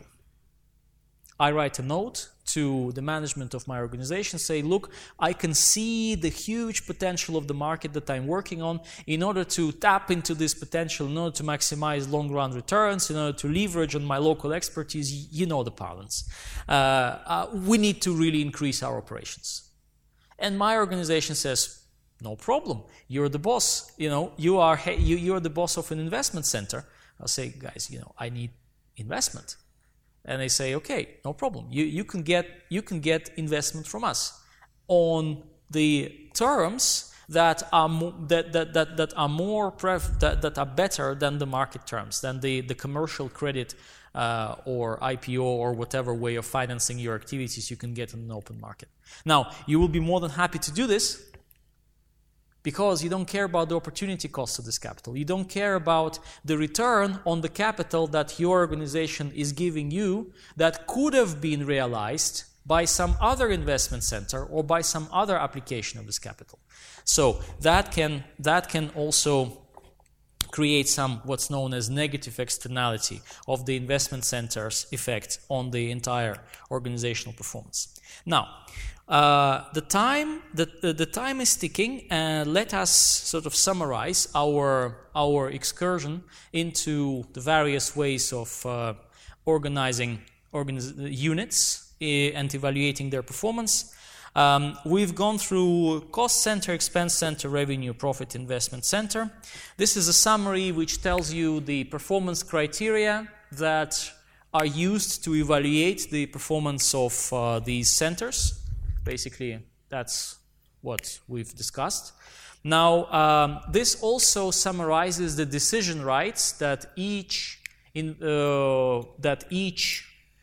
I write a note to the management of my organization, say, look, I can see the huge potential of the market that I'm working on. In order to tap into this potential, in order to maximize long-run returns, in order to leverage on my local expertise, you know the parlance. Uh, uh, we need to really increase our operations. And my organization says, no problem. You're the boss. You know, you are you, you're the boss of an investment center. I'll say, guys, you know, I need investment. And they say, okay, no problem. You you can get you can get investment from us on the terms that are mo- that, that that that are more pref- that, that are better than the market terms, than the the commercial credit uh, or I P O or whatever way of financing your activities you can get in an open market. Now, you will be more than happy to do this, because you don't care about the opportunity cost of this capital. You don't care about the return on the capital that your organization is giving you that could have been realized by some other investment center or by some other application of this capital. So that can, that can also create some what's known as negative externality of the investment center's effect on the entire organizational performance. Now, Uh, the time the, the, the time is ticking, and let us sort of summarize our our excursion into the various ways of uh, organizing organiz- units uh, and evaluating their performance. Um, we've gone through cost center, expense center, revenue, profit, investment center. This is a summary which tells you the performance criteria that are used to evaluate the performance of uh, these centers. Basically, that's what we've discussed. Now, um, this also summarizes the decision rights that each in uh, that each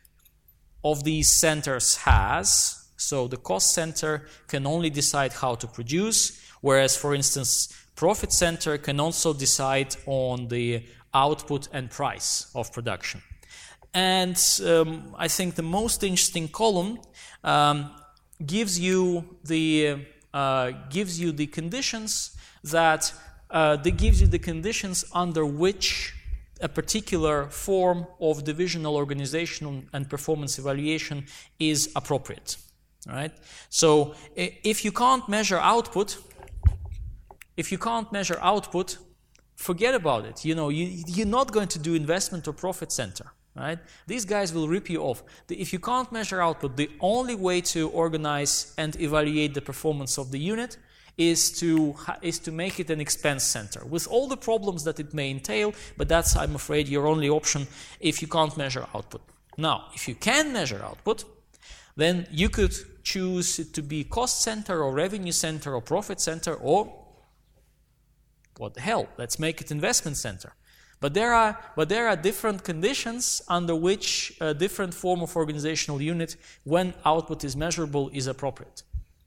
of these centers has. So the cost center can only decide how to produce, whereas, for instance, profit center can also decide on the output and price of production. And um, I think the most interesting column um, gives you the uh, gives you the conditions that uh, that gives you the conditions under which a particular form of divisional organization and performance evaluation is appropriate. Right? So if you can't measure output, if you can't measure output, forget about it. You know, you, you're not going to do investment or profit center. Right? These guys will rip you off. If you can't measure output, the only way to organize and evaluate the performance of the unit is to is to make it an expense center, with all the problems that it may entail, but that's, I'm afraid, your only option if you can't measure output. Now, if you can measure output, then you could choose it to be cost center or revenue center or profit center, or what the hell, let's make it investment center. But there are but there are different conditions under which a different form of organizational unit, when output is measurable, is appropriate.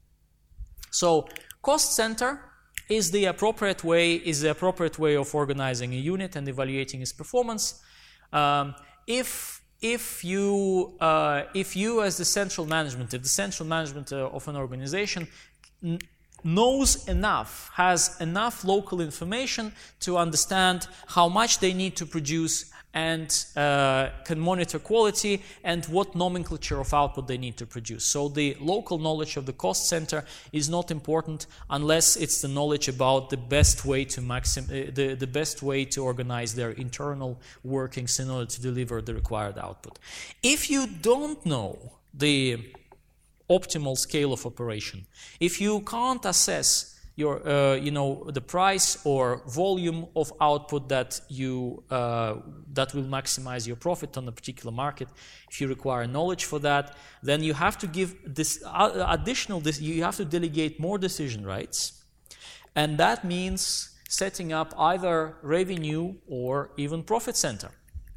So cost center is the appropriate way is the appropriate way of organizing a unit and evaluating its performance. Um, if if you uh, if you as the central management, if the central management uh, of an organization n- knows enough, has enough local information to understand how much they need to produce and uh, can monitor quality and what nomenclature of output they need to produce. So the local knowledge of the cost center is not important unless it's the knowledge about the best way to maxim uh, the, the best way to organize their internal workings in order to deliver the required output. If you don't know the optimal scale of operation, if you can't assess your, uh, you know, the price or volume of output that you uh, that will maximize your profit on a particular market, if you require knowledge for that, then you have to give this uh, additional. This you have to delegate more decision rights, and that means setting up either revenue or even profit center.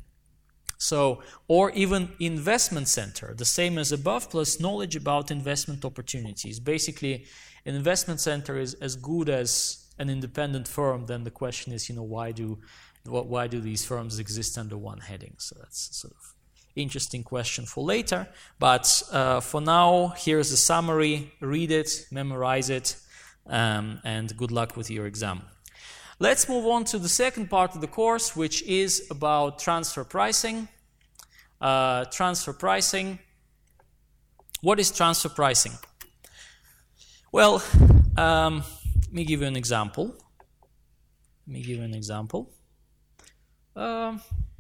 So, or even investment center, the same as above, plus knowledge about investment opportunities. Basically, an investment center is as good as an independent firm. Then the question is, you know, why do why do these firms exist under one heading? So that's sort of interesting question for later. But uh, for now, here's a summary. Read it, memorize it, um, and good luck with your exam. let's move on to the second part of the course, which is about transfer pricing. Uh, transfer pricing. What is transfer pricing? Well, um, let me give you an example. Let me give you an example. Um,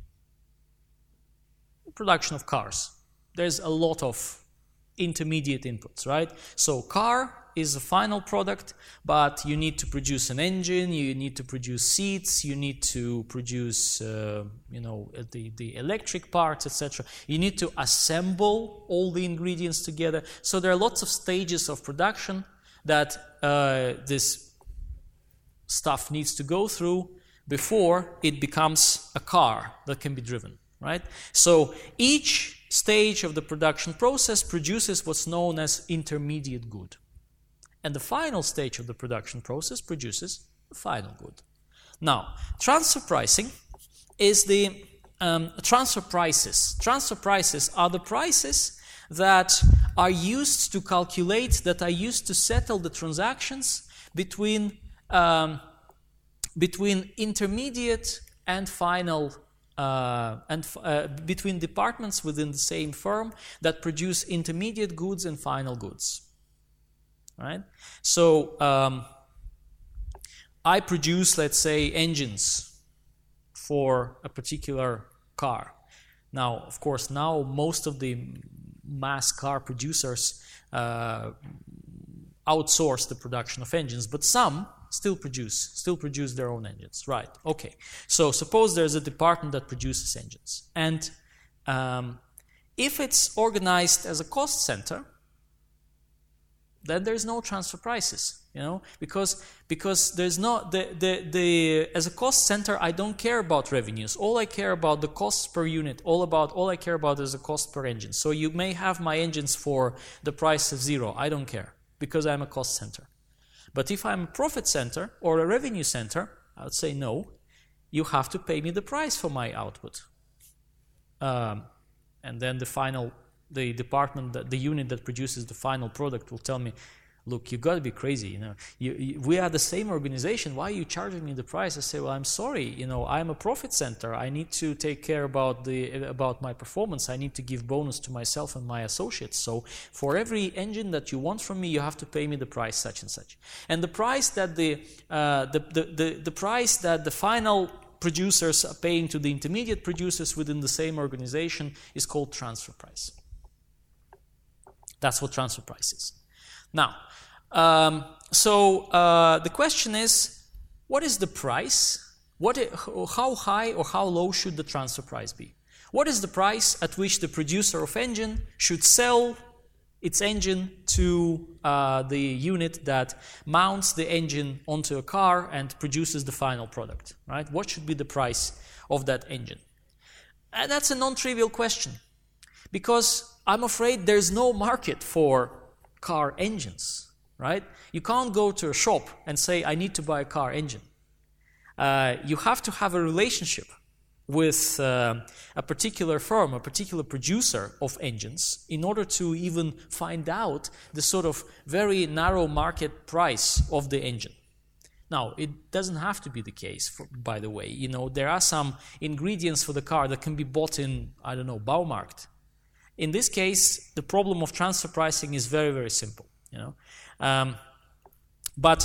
production of cars. There's a lot of intermediate inputs, right? So car is a final product, but you need to produce an engine, you need to produce seats, you need to produce, uh, you know, the, the electric parts, et cetera. You need to assemble all the ingredients together. So there are lots of stages of production that uh, this stuff needs to go through before it becomes a car that can be driven, right? So each stage of the production process produces what's known as intermediate good. And the final stage of the production process produces the final good. Now, transfer pricing is the um, transfer prices. Transfer prices are the prices that are used to calculate, that are used to settle the transactions between um, between intermediate and final uh, and uh, between departments within the same firm that produce intermediate goods and final goods. Right? So um, I produce, let's say, engines for a particular car. Now, of course, now most of the mass car producers uh, outsource the production of engines, but some still produce, still produce their own engines. Right? Okay. So suppose there's a department that produces engines, and um, if it's organized as a cost center, then there's no transfer prices, you know, because because there's no the the the as a cost center, I don't care about revenues. All I care about the costs per unit. All about all I care about is the cost per engine. So you may have my engines for the price of zero. I don't care because I'm a cost center. But if I'm a profit center or a revenue center, I would say no. You have to pay me the price for my output, um, and then the final. The department, the, the unit that produces the final product will tell me, look, you got to be crazy, you know. You, you, we are the same organization. Why are you charging me the price? I say, well, I'm sorry, you know, I'm a profit center. I need to take care about the about my performance. I need to give bonus to myself and my associates. So for every engine that you want from me, you have to pay me the price such and such. And the price that the uh, the, the the the price that the final producers are paying to the intermediate producers within the same organization is called transfer price. That's what transfer price is. Now, um, so uh, the question is, what is the price? What, how high or how low should the transfer price be? What is the price at which the producer of engine should sell its engine to uh, the unit that mounts the engine onto a car and produces the final product? Right? What should be the price of that engine? And that's a non-trivial question, because I'm afraid there's no market for car engines, right? You can't go to a shop and say, I need to buy a car engine. Uh, you have to have a relationship with uh, a particular firm, a particular producer of engines, in order to even find out the sort of very narrow market price of the engine. Now, it doesn't have to be the case, for, by the way. You know, there are some ingredients for the car that can be bought in, I don't know, Baumarkt. In this case, the problem of transfer pricing is very, very simple. You know, um, but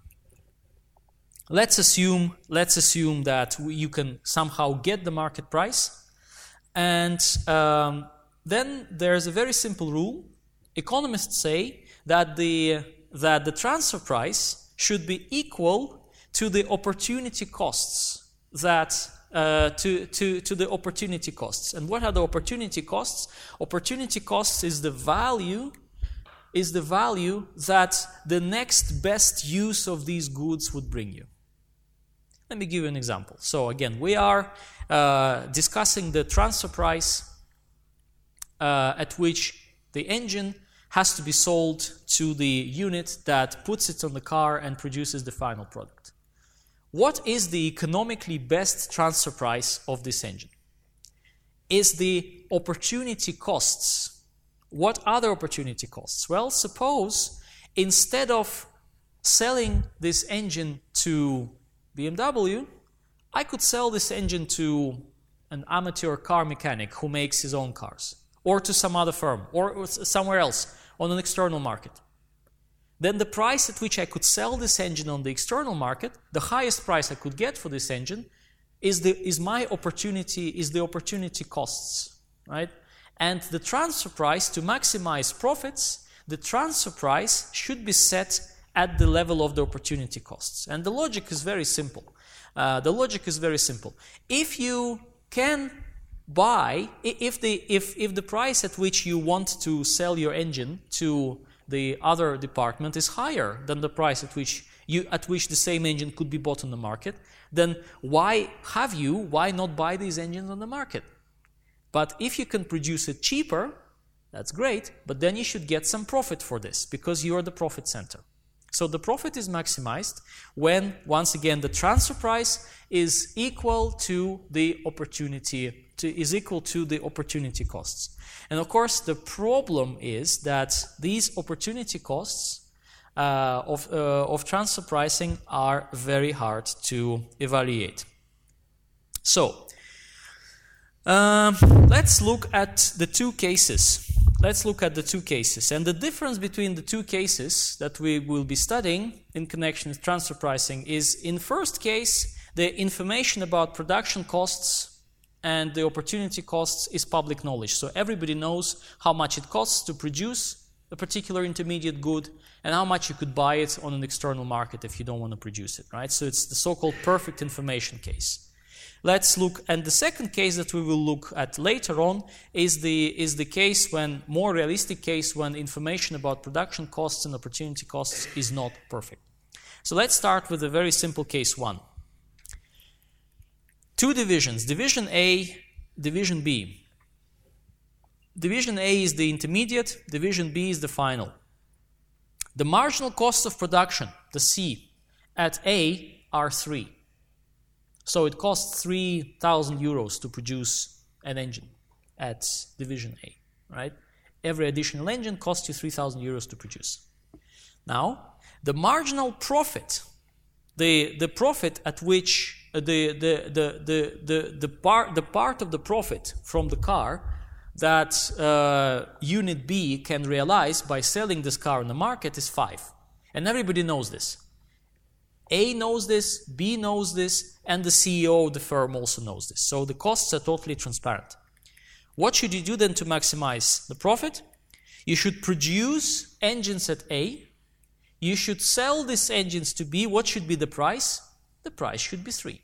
let's assume let's assume that you can somehow get the market price, and um, then there's a very simple rule. Economists say that the that the transfer price should be equal to the opportunity costs that. Uh, to, to, to the opportunity costs. And what are the opportunity costs? Opportunity costs is the value is the value that the next best use of these goods would bring you. Let me give you an example. So again, we are uh, discussing the transfer price uh, at which the engine has to be sold to the unit that puts it on the car and produces the final product. What is the economically best transfer price of this engine? Is the opportunity costs. What are the opportunity costs? Well, suppose instead of selling this engine to B M W, I could sell this engine to an amateur car mechanic who makes his own cars, or to some other firm, or somewhere else on an external market. Then the price at which I could sell this engine on the external market, the highest price I could get for this engine, is the is my opportunity, is the opportunity costs, right? And the transfer price, to maximize profits, the transfer price should be set at the level of the opportunity costs. And the logic is very simple. Uh, the logic is very simple. If you can buy, if the if if the price at which you want to sell your engine to the other department is higher than the price at which you at which the same engine could be bought on the market, then why have you, why not buy these engines on the market? But if you can produce it cheaper, that's great, but then you should get some profit for this, because you are the profit center. So the profit is maximized when, once again, the transfer price is equal to the opportunity to, is equal to the opportunity costs. And of course, the problem is that these opportunity costs uh, of, uh, of transfer pricing are very hard to evaluate. So, um, let's look at the two cases. Let's look at the two cases. And the difference between the two cases that we will be studying in connection with transfer pricing is, in first case, the information about production costs and the opportunity costs is public knowledge. So everybody knows how much it costs to produce a particular intermediate good and how much you could buy it on an external market if you don't want to produce it, right? So it's the so-called perfect information case. Let's look, and the second case that we will look at later on is the is the case when, more realistic case, when information about production costs and opportunity costs is not perfect. So let's start with a very simple case one. Two divisions, Division A, Division B. Division A is the intermediate, Division B is the final. The marginal cost of production, the C, at A are three. So it costs three thousand euros to produce an engine at Division A, right? Every additional engine costs you three thousand euros to produce. Now, the marginal profit, the, the profit at which uh, the, the, the, the, the, the, part, the part of the profit from the car that uh, unit B can realize by selling this car on the market is five. And everybody knows this. A knows this, B knows this, and the C E O of the firm also knows this. So the costs are totally transparent. What should you do then to maximize the profit? You should produce engines at A. You should sell these engines to B. What should be the price? The price should be three.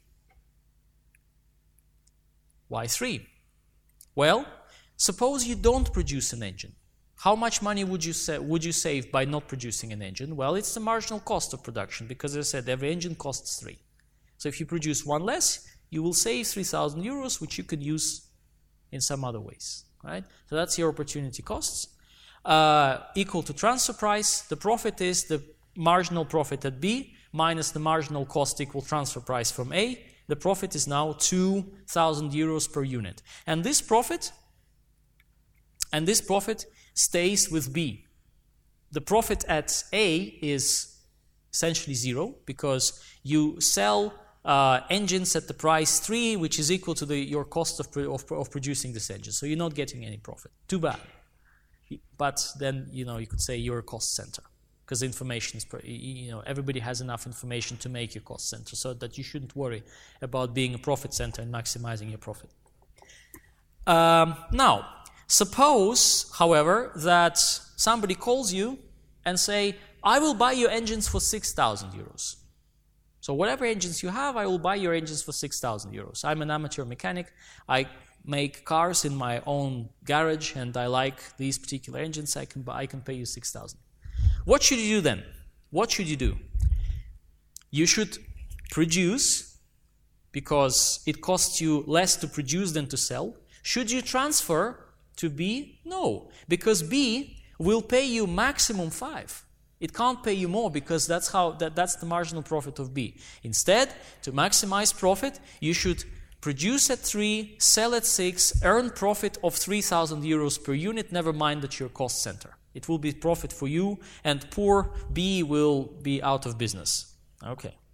Why three? Well, suppose you don't produce an engine. How much money would you sa- would you save by not producing an engine? Well, it's the marginal cost of production, because as I said, every engine costs three. So if you produce one less, you will save three thousand euros, which you could use in some other ways, right? So that's your opportunity costs. Uh, equal to transfer price. The profit is the marginal profit at B minus the marginal cost equal transfer price from A. The profit is now two thousand euros per unit. And this profit, and this profit stays with B. The profit at A is essentially zero, because you sell uh, engines at the price three, which is equal to the, your cost of, of, of producing this engine. So you're not getting any profit. Too bad. But then, you know, you could say you're a cost center, because information is, you know, everybody has enough information to make you cost center, so that you shouldn't worry about being a profit center and maximizing your profit. Um, now, suppose, however, that somebody calls you and say, I will buy your engines for six thousand euros. So whatever engines you have, I will buy your engines for six thousand euros. I'm an amateur mechanic. I make cars in my own garage, and I like these particular engines. I can buy, I can pay you six thousand. What should you do then? What should you do? You should produce, because it costs you less to produce than to sell. Should you transfer to B? No, because B will pay you maximum five. It can't pay you more, because that's how that, that's the marginal profit of B. Instead, to maximize profit, you should produce at three, sell at six, earn profit of three thousand euros per unit, never mind that you're a cost center. It will be profit for you, and poor B will be out of business. Okay.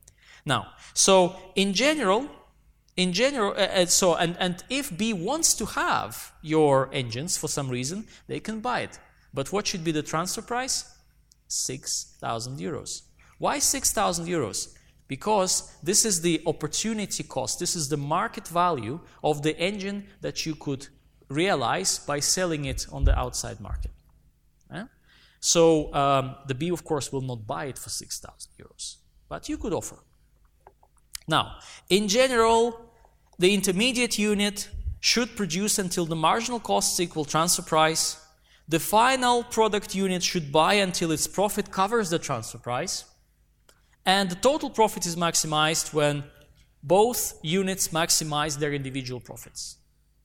Now, so in general, in general, uh, so and, and if B wants to have your engines for some reason, they can buy it. But what should be the transfer price? six thousand euros. Why six thousand euros? Because this is the opportunity cost. This is the market value of the engine that you could realize by selling it on the outside market. Yeah? So um, the B, of course, will not buy it for six thousand euros, but you could offer. Now, in general, the intermediate unit should produce until the marginal costs equal transfer price. The final product unit should buy until its profit covers the transfer price. And the total profit is maximized when both units maximize their individual profits.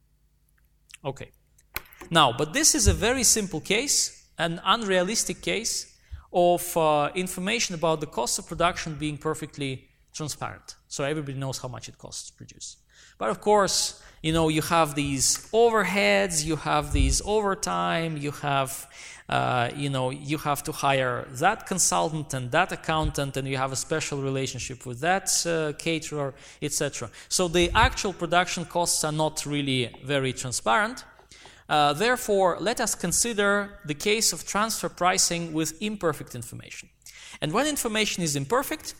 Okay. Now, but this is a very simple case, an unrealistic case of uh, information about the cost of production being perfectly transparent. So everybody knows how much it costs to produce. But of course, you know, you have these overheads, you have these overtime, you have, uh, you know, you have to hire that consultant and that accountant, and you have a special relationship with that uh, caterer, et cetera. So the actual production costs are not really very transparent. Uh, therefore, let us consider the case of transfer pricing with imperfect information. And when information is imperfect,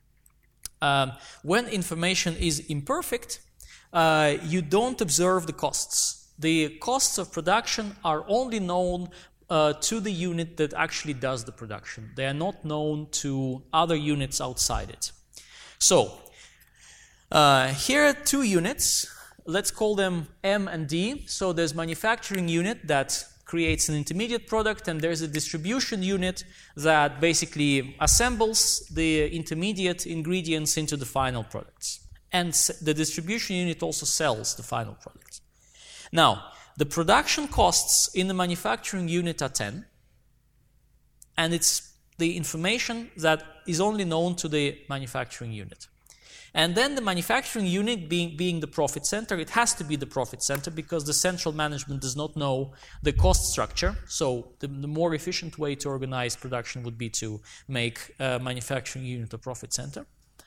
um, when information is imperfect, Uh, you don't observe the costs. The costs of production are only known uh, to the unit that actually does the production. They are not known to other units outside it. So, uh, here are two units. Let's call them M and D. So there's manufacturing unit that creates an intermediate product, and there's a distribution unit that basically assembles the intermediate ingredients into the final products. And the distribution unit also sells the final product. Now, the production costs in the manufacturing unit are ten, and it's the information that is only known to the manufacturing unit. And then the manufacturing unit, being, being the profit center, it has to be the profit center because the central management does not know the cost structure. So the, the more efficient way to organize production would be to make a manufacturing unit a profit center.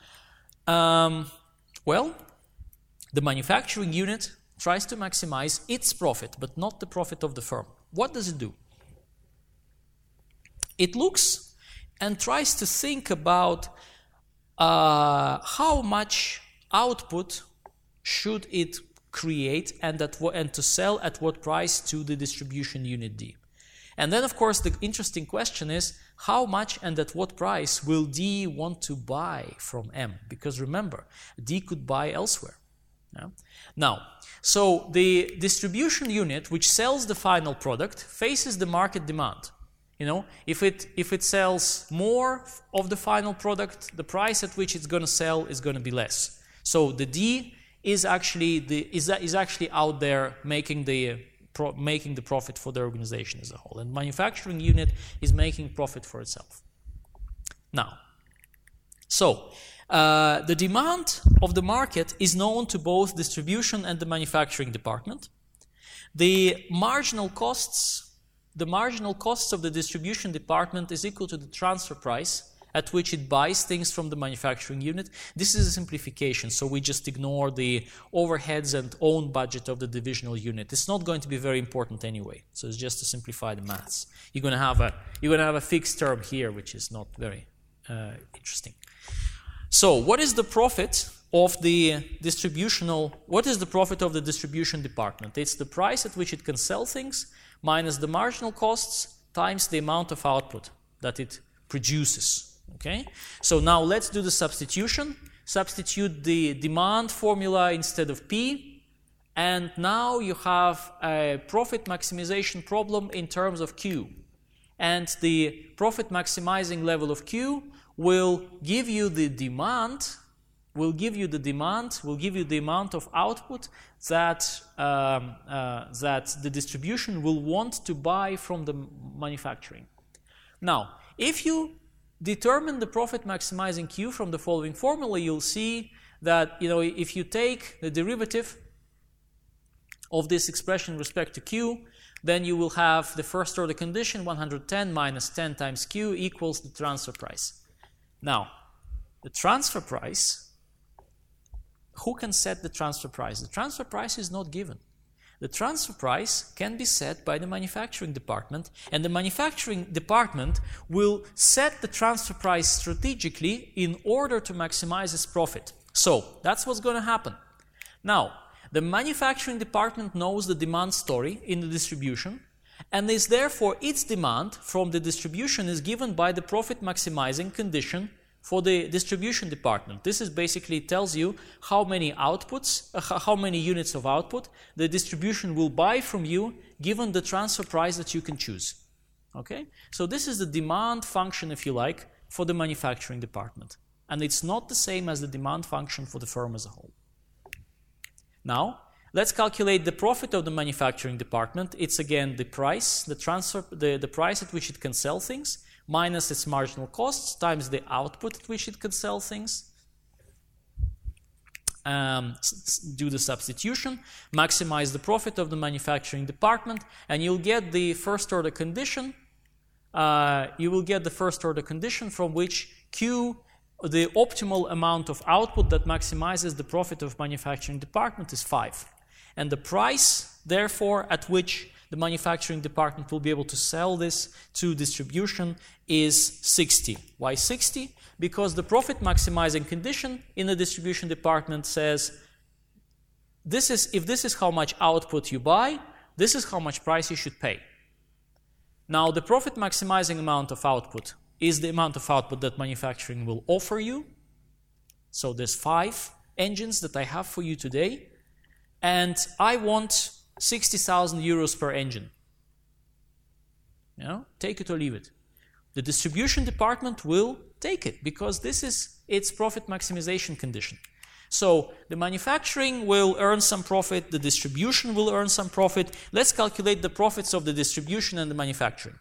Um, Well, the manufacturing unit tries to maximize its profit, but not the profit of the firm. What does it do? It looks and tries to think about uh, how much output should it create and, at w- and to sell at what price to the distribution unit D. And then, of course, the interesting question is, how much and at what price will D want to buy from M? Because remember, D could buy elsewhere. Yeah? Now, so the distribution unit, which sells the final product, faces the market demand. You know, if it if it sells more of the final product, the price at which it's going to sell is going to be less. So the D is actually the is is actually out there making the Pro, making the profit for the organization as a whole. And manufacturing unit is making profit for itself. Now, so uh, the demand of the market is known to both distribution and the manufacturing department. The marginal costs, the marginal costs of the distribution department is equal to the transfer price at which it buys things from the manufacturing unit. This is a simplification, so we just ignore the overheads and own budget of the divisional unit. It's not going to be very important anyway, so it's just to simplify the maths. You're going to have a you're going to have a fixed term here, which is not very uh, interesting. So, what is the profit of the distributional? What is the profit of the distribution department? It's the price at which it can sell things minus the marginal costs times the amount of output that it produces. Okay, so now let's do the substitution. Substitute the demand formula instead of P, and now you have a profit maximization problem in terms of Q. And the profit maximizing level of Q will give you the demand, will give you the demand, will give you the amount of output that um, uh, that the distribution will want to buy from the manufacturing. Now, if you determine the profit maximizing Q from the following formula, you'll see that, you know, if you take the derivative of this expression in respect to Q, then you will have the first order condition, one hundred ten minus ten times Q equals the transfer price. Now, the transfer price, who can set the transfer price? The transfer price is not given. The transfer price can be set by the manufacturing department, and the manufacturing department will set the transfer price strategically in order to maximize its profit. So, that's what's going to happen. Now, the manufacturing department knows the demand story in the distribution, and is therefore its demand from the distribution is given by the profit maximizing condition for the distribution department. This is basically tells you how many outputs, uh, how many units of output the distribution will buy from you given the transfer price that you can choose. Okay? So this is the demand function, if you like, for the manufacturing department. And it's not the same as the demand function for the firm as a whole. Now, let's calculate the profit of the manufacturing department. It's again the price, the transfer, the, the price at which it can sell things, minus its marginal costs times the output at which it can sell things. Um, do the substitution, maximize the profit of the manufacturing department, and you'll get the first order condition. Uh, you will get the first order condition from which Q, the optimal amount of output that maximizes the profit of manufacturing department, is five. And the price, therefore, at which the manufacturing department will be able to sell this to distribution is sixty. Why sixty? Because the profit maximizing condition in the distribution department says, this is, if this is how much output you buy, this is how much price you should pay. Now, the profit maximizing amount of output is the amount of output that manufacturing will offer you. So there's five engines that I have for you today, and I want sixty thousand euros per engine. You know, take it or leave it. The distribution department will take it because this is its profit maximization condition. So the manufacturing will earn some profit, the distribution will earn some profit. Let's calculate the profits of the distribution and the manufacturing.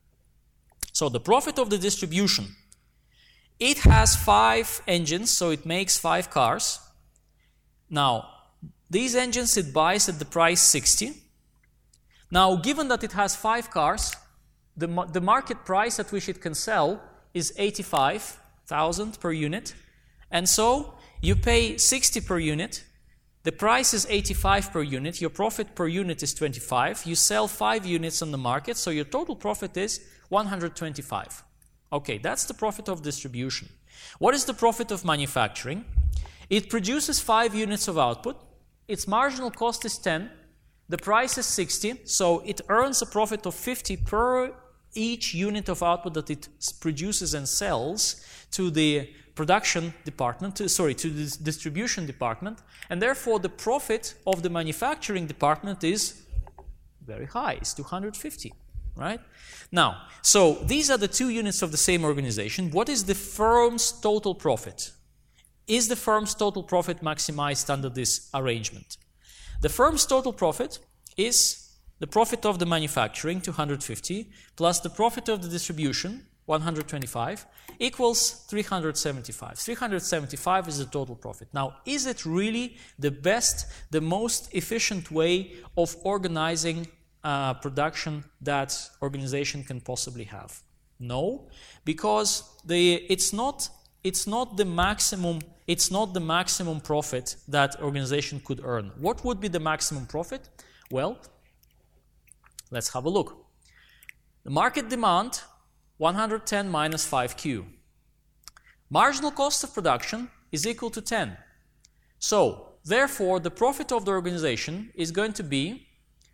So the profit of the distribution, it has five engines, so it makes five cars. Now, these engines it buys at the price sixty. Now, given that it has five cars, the, the market price at which it can sell is eighty-five thousand per unit. And so, you pay sixty per unit, the price is eighty-five per unit, your profit per unit is twenty-five, you sell five units on the market, so your total profit is one hundred twenty-five. Okay, that's the profit of distribution. What is the profit of manufacturing? It produces five units of output, its marginal cost is ten, the price is sixty, so it earns a profit of fifty per each unit of output that it produces and sells to the production department, to, sorry, to the distribution department, and therefore the profit of the manufacturing department is very high, it's two hundred fifty, right? Now, so these are the two units of the same organization. What is the firm's total profit? Is the firm's total profit maximized under this arrangement? The firm's total profit is the profit of the manufacturing, two hundred fifty, plus the profit of the distribution, one hundred twenty-five, equals three hundred seventy-five. three hundred seventy-five is the total profit. Now, is it really the best, the most efficient way of organizing uh, production that organization can possibly have? No, because the it's not it's not the maximum it's not the maximum profit that organization could earn. What would be the maximum profit? Well, let's have a look. The market demand, one hundred ten minus five Q. Marginal cost of production is equal to ten. So, therefore, the profit of the organization is going to be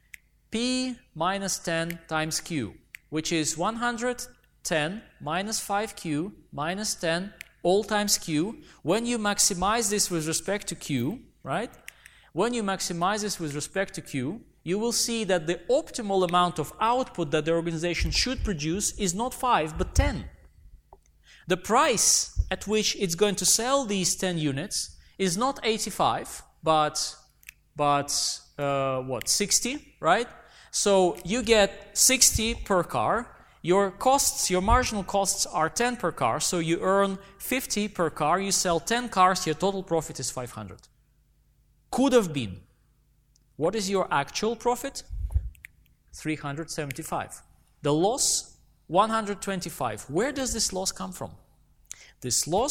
P minus ten times Q, which is one hundred ten minus five Q minus ten all times Q. When you maximize this with respect to Q, right? When you maximize this with respect to Q, you will see that the optimal amount of output that the organization should produce is not five, but ten. The price at which it's going to sell these ten units is not eighty-five, but, but uh, what, sixty, right? So you get sixty per car. Your costs, your marginal costs are ten per car, so you earn fifty per car. You sell ten cars, your total profit is five hundred. Could have been. What is your actual profit? three hundred seventy-five. The loss, one hundred twenty-five. Where does this loss come from? This loss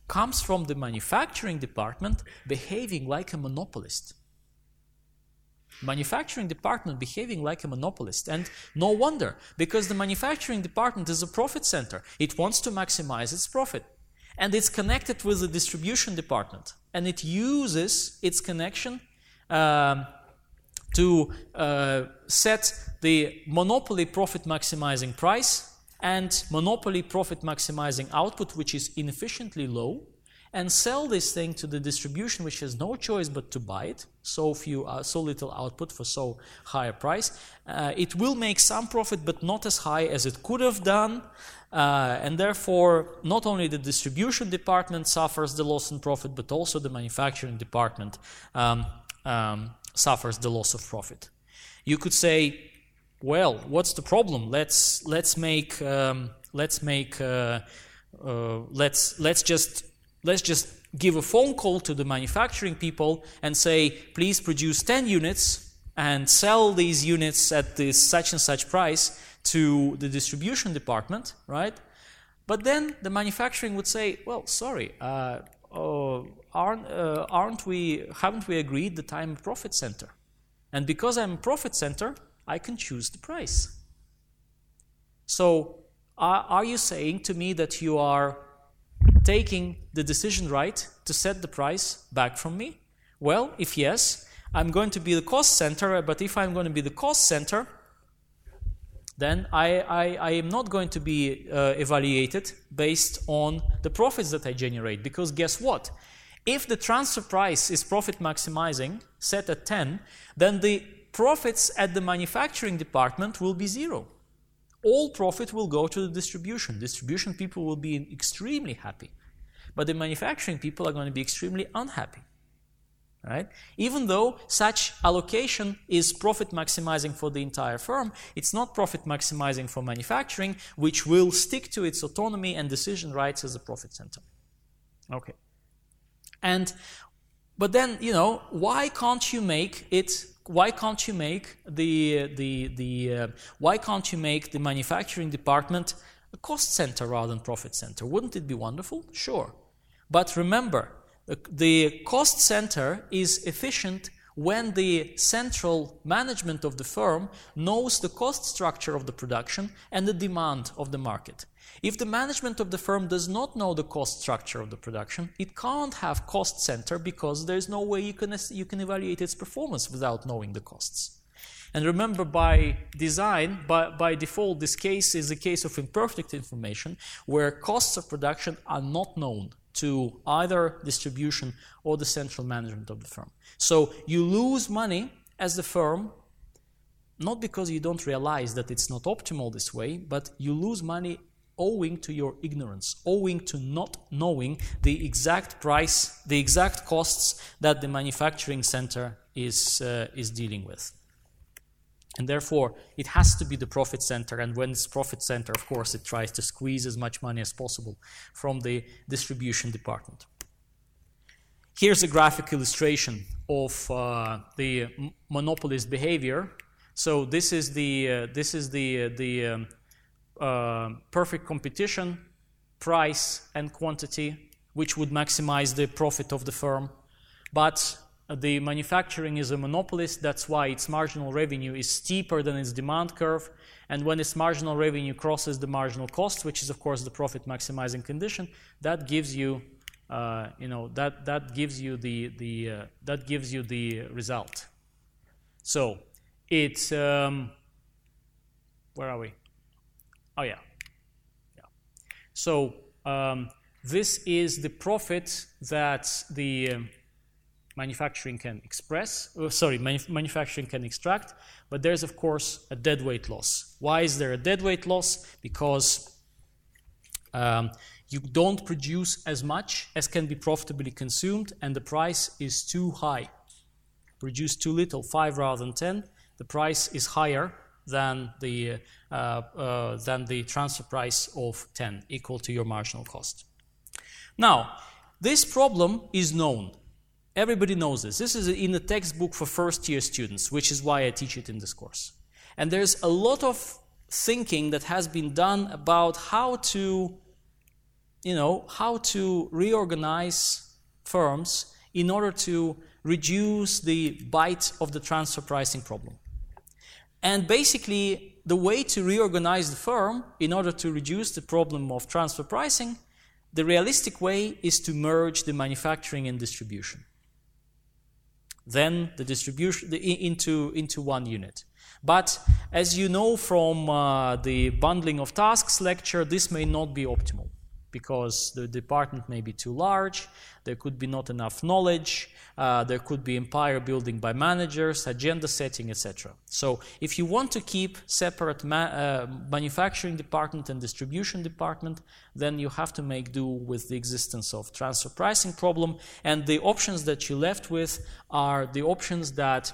comes from the manufacturing department behaving like a monopolist. Manufacturing department behaving like a monopolist, and no wonder, because the manufacturing department is a profit center. It wants to maximize its profit, and it's connected with the distribution department, and it uses its connection um, to uh, set the monopoly profit maximizing price and monopoly profit maximizing output, which is inefficiently low, and sell this thing to the distribution, which has no choice but to buy it, so few, uh, so little output for so high a price. Uh, it will make some profit, but not as high as it could have done, uh, and therefore not only the distribution department suffers the loss in profit, but also the manufacturing department um, um, suffers the loss of profit. You could say, well, what's the problem? Let's let's make um, let's make uh, uh, let's let's just Let's just give a phone call to the manufacturing people and say, please produce ten units and sell these units at this such and such price to the distribution department, right? But then the manufacturing would say, well, sorry, uh, uh, aren't, uh, aren't we, haven't we agreed that I'm a profit center? And because I'm a profit center, I can choose the price. So are, are you saying to me that you are taking the decision right to set the price back from me? Well, if yes, I'm going to be the cost center, but if I'm going to be the cost center, then I, I, I am not going to be uh, evaluated based on the profits that I generate, because guess what? If the transfer price is profit maximizing, set at ten, then the profits at the manufacturing department will be zero. All profit will go to the distribution. Distribution people will be extremely happy. But the manufacturing people are going to be extremely unhappy. Right? Even though such allocation is profit maximizing for the entire firm, it's not profit maximizing for manufacturing, which will stick to its autonomy and decision rights as a profit center. Okay. And, but then, you know, why can't you make it Why can't you make the the the uh, why can't you make the manufacturing department a cost center rather than profit center? Wouldn't it be wonderful? Sure. But remember, the cost center is efficient when the central management of the firm knows the cost structure of the production and the demand of the market. If the management of the firm does not know the cost structure of the production, it can't have cost center, because there's no way you can, you can evaluate its performance without knowing the costs. And remember, by design, by, by default, this case is a case of imperfect information where costs of production are not known to either distribution or the central management of the firm. So you lose money as the firm, not because you don't realize that it's not optimal this way, but you lose money owing to your ignorance, owing to not knowing the exact price, the exact costs that the manufacturing center is, uh, is dealing with. And therefore, it has to be the profit center, and when it's profit center, of course, it tries to squeeze as much money as possible from the distribution department. Here's a graphic illustration of uh, the monopolist behavior. So this is the, uh, this is the, uh, the um, Uh, perfect competition, price and quantity, which would maximize the profit of the firm. But uh, the manufacturing is a monopolist, that's why its marginal revenue is steeper than its demand curve, and when its marginal revenue crosses the marginal cost, which is of course the profit maximizing condition, that gives you uh, you know that that gives you the the uh, that gives you the result. So it's um, where are we? Oh yeah, yeah. So um, this is the profit that the um, manufacturing can express. Oh, sorry, manuf manufacturing can extract. But there's of course a deadweight loss. Why is there a deadweight loss? Because um, you don't produce as much as can be profitably consumed, and the price is too high. Produce too little, five rather than ten. The price is higher than the uh, uh, than the transfer price of ten, equal to your marginal cost. Now, this problem is known. Everybody knows this. This is in the textbook for first-year students, which is why I teach it in this course. And there's a lot of thinking that has been done about how to, you know, how to reorganize firms in order to reduce the bite of the transfer pricing problem. And basically, the way to reorganize the firm in order to reduce the problem of transfer pricing, the realistic way is to merge the manufacturing and distribution. Then the distribution the, into, into one unit. But as you know from uh, the bundling of tasks lecture, this may not be optimal because the department may be too large, there could be not enough knowledge, uh, there could be empire building by managers, agenda setting, et cetera. So if you want to keep separate ma uh, manufacturing department and distribution department, then you have to make do with the existence of transfer pricing problem, and the options that you're left with are the options that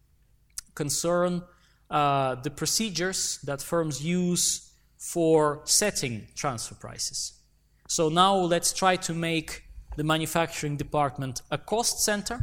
concern uh, the procedures that firms use for setting transfer prices. So now let's try to make the manufacturing department a cost center.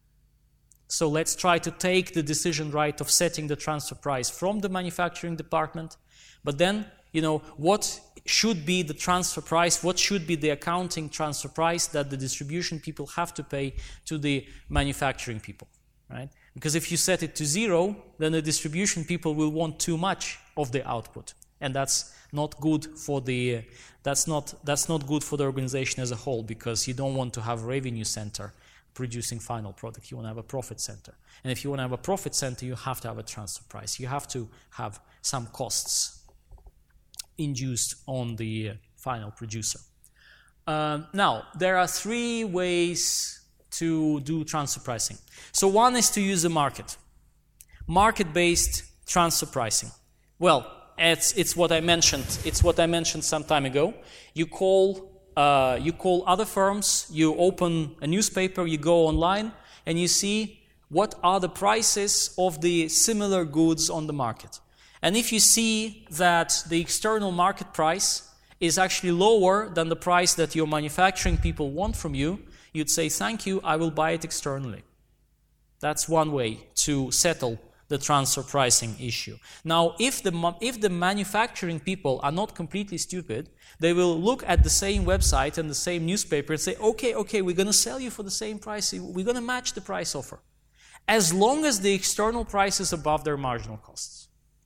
So let's try to take the decision right of setting the transfer price from the manufacturing department. But then, you know, what should be the transfer price, what should be the accounting transfer price that the distribution people have to pay to the manufacturing people, right? Because if you set it to zero, then the distribution people will want too much of the output. And that's not good for the that's not that's not good for the organization as a whole, because you don't want to have a revenue center producing final product. You want to have a profit center, and if you want to have a profit center, you have to have a transfer price. You have to have some costs induced on the final producer. Uh, now there are three ways to do transfer pricing. So one is to use the market, market-based transfer pricing. Well, It's, it's what I mentioned. It's what I mentioned some time ago. You call, uh, you call other firms. You open a newspaper. You go online, and you see what are the prices of the similar goods on the market. And if you see that the external market price is actually lower than the price that your manufacturing people want from you, you'd say, "Thank you. I will buy it externally." That's one way to settle the transfer pricing issue. Now, if the, if the manufacturing people are not completely stupid, they will look at the same website and the same newspaper and say, okay, okay, we're going to sell you for the same price, we're going to match the price offer, as long as the external price is above their marginal costs.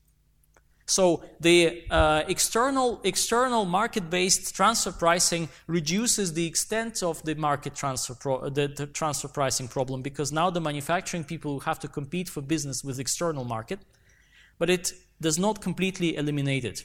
So the uh, external, external market-based transfer pricing reduces the extent of the market transfer, pro the, the transfer pricing problem, because now the manufacturing people have to compete for business with external market, but it does not completely eliminate it.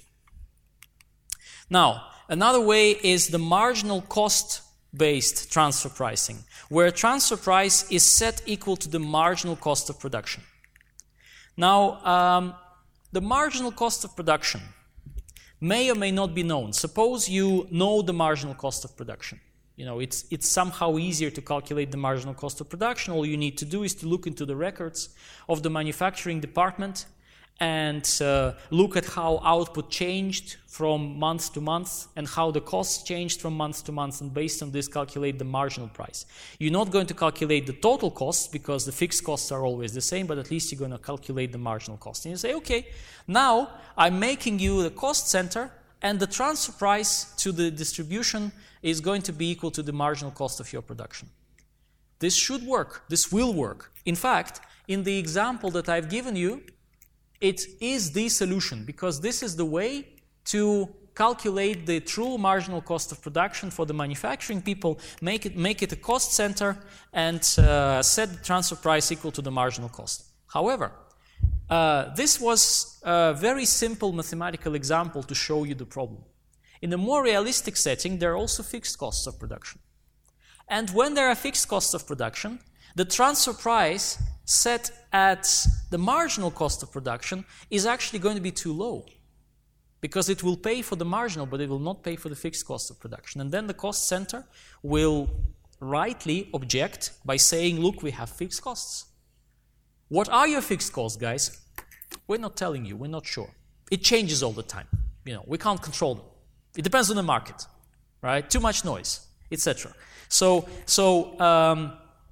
Now, another way is the marginal cost-based transfer pricing, where transfer price is set equal to the marginal cost of production. Now, um, the marginal cost of production may or may not be known. Suppose you know the marginal cost of production. You know, it's, it's somehow easier to calculate the marginal cost of production. All you need to do is to look into the records of the manufacturing department and uh, look at how output changed from month to month and how the costs changed from month to month, and based on this calculate the marginal price. You're not going to calculate the total costs because the fixed costs are always the same, but at least you're going to calculate the marginal cost. And you say, okay, now I'm making you the cost center, and the transfer price to the distribution is going to be equal to the marginal cost of your production. This should work. This will work. In fact, in the example that I've given you, it is the solution, because this is the way to calculate the true marginal cost of production for the manufacturing people, make it, make it a cost center, and uh, set the transfer price equal to the marginal cost. However, uh, this was a very simple mathematical example to show you the problem. In a more realistic setting, there are also fixed costs of production. And when there are fixed costs of production, the transfer price set at the marginal cost of production is actually going to be too low, because it will pay for the marginal, but it will not pay for the fixed cost of production. And then the cost center will rightly object by saying, look, we have fixed costs. What are your fixed costs, guys? We're not telling you, we're not sure. It changes all the time. You know, we can't control them. It depends on the market, right? Too much noise, et cetera. So, so um,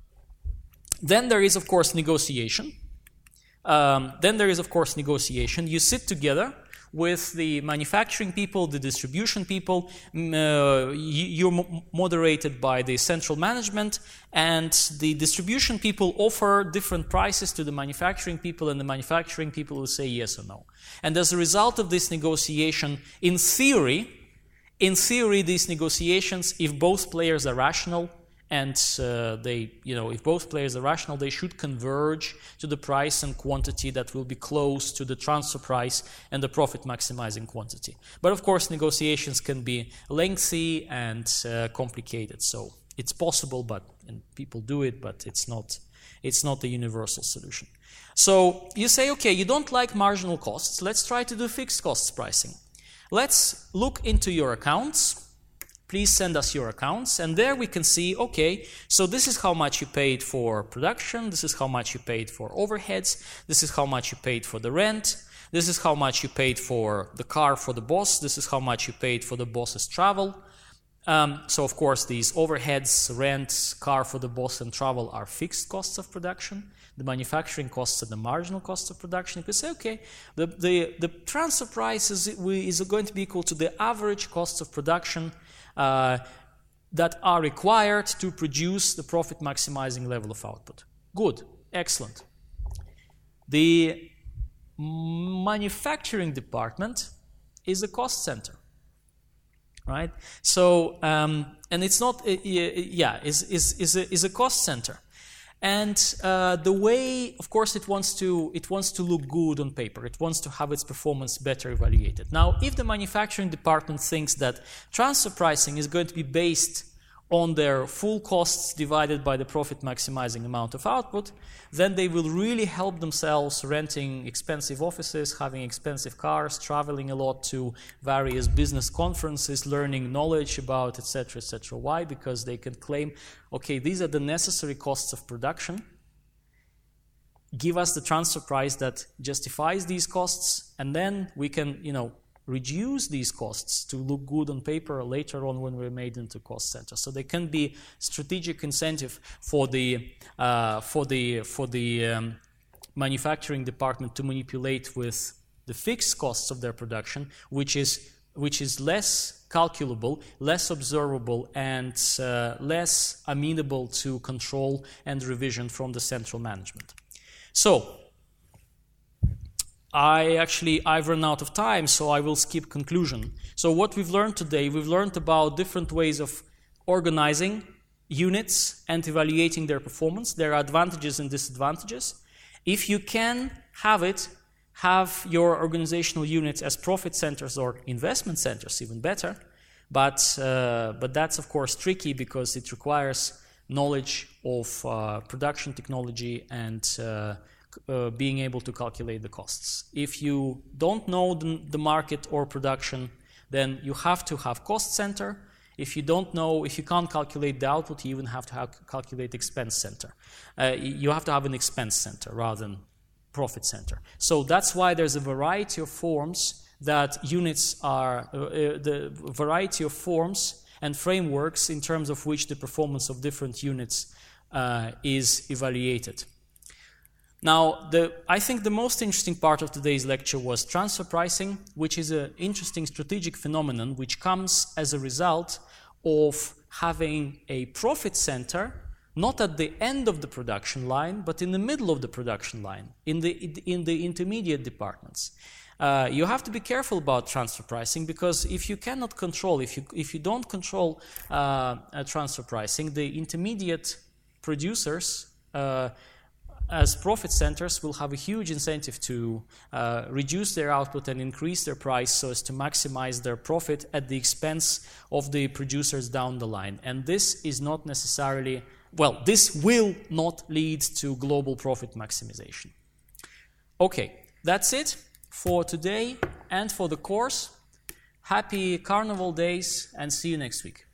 then there is, of course, negotiation. Um, then there is, of course, negotiation. You sit together with the manufacturing people, the distribution people. Uh, you're moderated by the central management, and the distribution people offer different prices to the manufacturing people, and the manufacturing people will say yes or no. And as a result of this negotiation, in theory, in theory, these negotiations, if both players are rational, and uh, they, you know, if both players are rational, they should converge to the price and quantity that will be close to the transfer price and the profit maximizing quantity. But of course, negotiations can be lengthy and uh, complicated. So it's possible, but and people do it, but it's not, it's not a universal solution. So you say, okay, you don't like marginal costs. Let's try to do fixed costs pricing. Let's look into your accounts. Please send us your accounts, and there we can see, okay, so this is how much you paid for production, this is how much you paid for overheads, this is how much you paid for the rent, this is how much you paid for the car for the boss, this is how much you paid for the boss's travel. Um, so of course these overheads, rent, car for the boss, and travel are fixed costs of production. The manufacturing costs are the marginal cost of production. You can say, okay, the, the, the transfer price is, is going to be equal to the average cost of production Uh, that are required to produce the profit maximizing level of output. Good, excellent. The manufacturing department is a cost center, right? So, um, and it's not, uh, yeah, is is is a, is a cost center. And uh, the way, of course, it wants to it wants to look good on paper. It wants to have its performance better evaluated. Now, if the manufacturing department thinks that transfer pricing is going to be based on their full costs divided by the profit maximizing amount of output, then they will really help themselves renting expensive offices, having expensive cars, traveling a lot to various business conferences, learning knowledge about, et cetera, et cetera. Why? Because they can claim, okay, these are the necessary costs of production. Give us the transfer price that justifies these costs, and then we can, you know, reduce these costs to look good on paper later on when we're made into cost centers. So there can be strategic incentive for the uh, for the for the um, manufacturing department to manipulate with the fixed costs of their production, which is which is less calculable, less observable, and uh, less amenable to control and revision from the central management. So, I actually, I've run out of time, so I will skip conclusion. So what we've learned today, we've learned about different ways of organizing units and evaluating their performance. There are advantages and disadvantages. If you can have it, have your organizational units as profit centers or investment centers, even better. But, uh, but that's, of course, tricky because it requires knowledge of uh, production technology and uh, Uh, being able to calculate the costs. If you don't know the, the market or production, then you have to have cost center. If you don't know, if you can't calculate the output, you even have to have calculate expense center. Uh, you have to have an expense center rather than profit center. So that's why there's a variety of forms that units are, uh, uh, the variety of forms and frameworks in terms of which the performance of different units uh, is evaluated. Now, the, I think the most interesting part of today's lecture was transfer pricing, which is an interesting strategic phenomenon which comes as a result of having a profit center not at the end of the production line, but in the middle of the production line, in the, in the intermediate departments. Uh, you have to be careful about transfer pricing because if you cannot control, if you, if you don't control uh, uh, transfer pricing, the intermediate producers uh, as profit centers will have a huge incentive to uh, reduce their output and increase their price so as to maximize their profit at the expense of the producers down the line. And this is not necessarily, well, this will not lead to global profit maximization. Okay, that's it for today and for the course. Happy Carnival days and see you next week.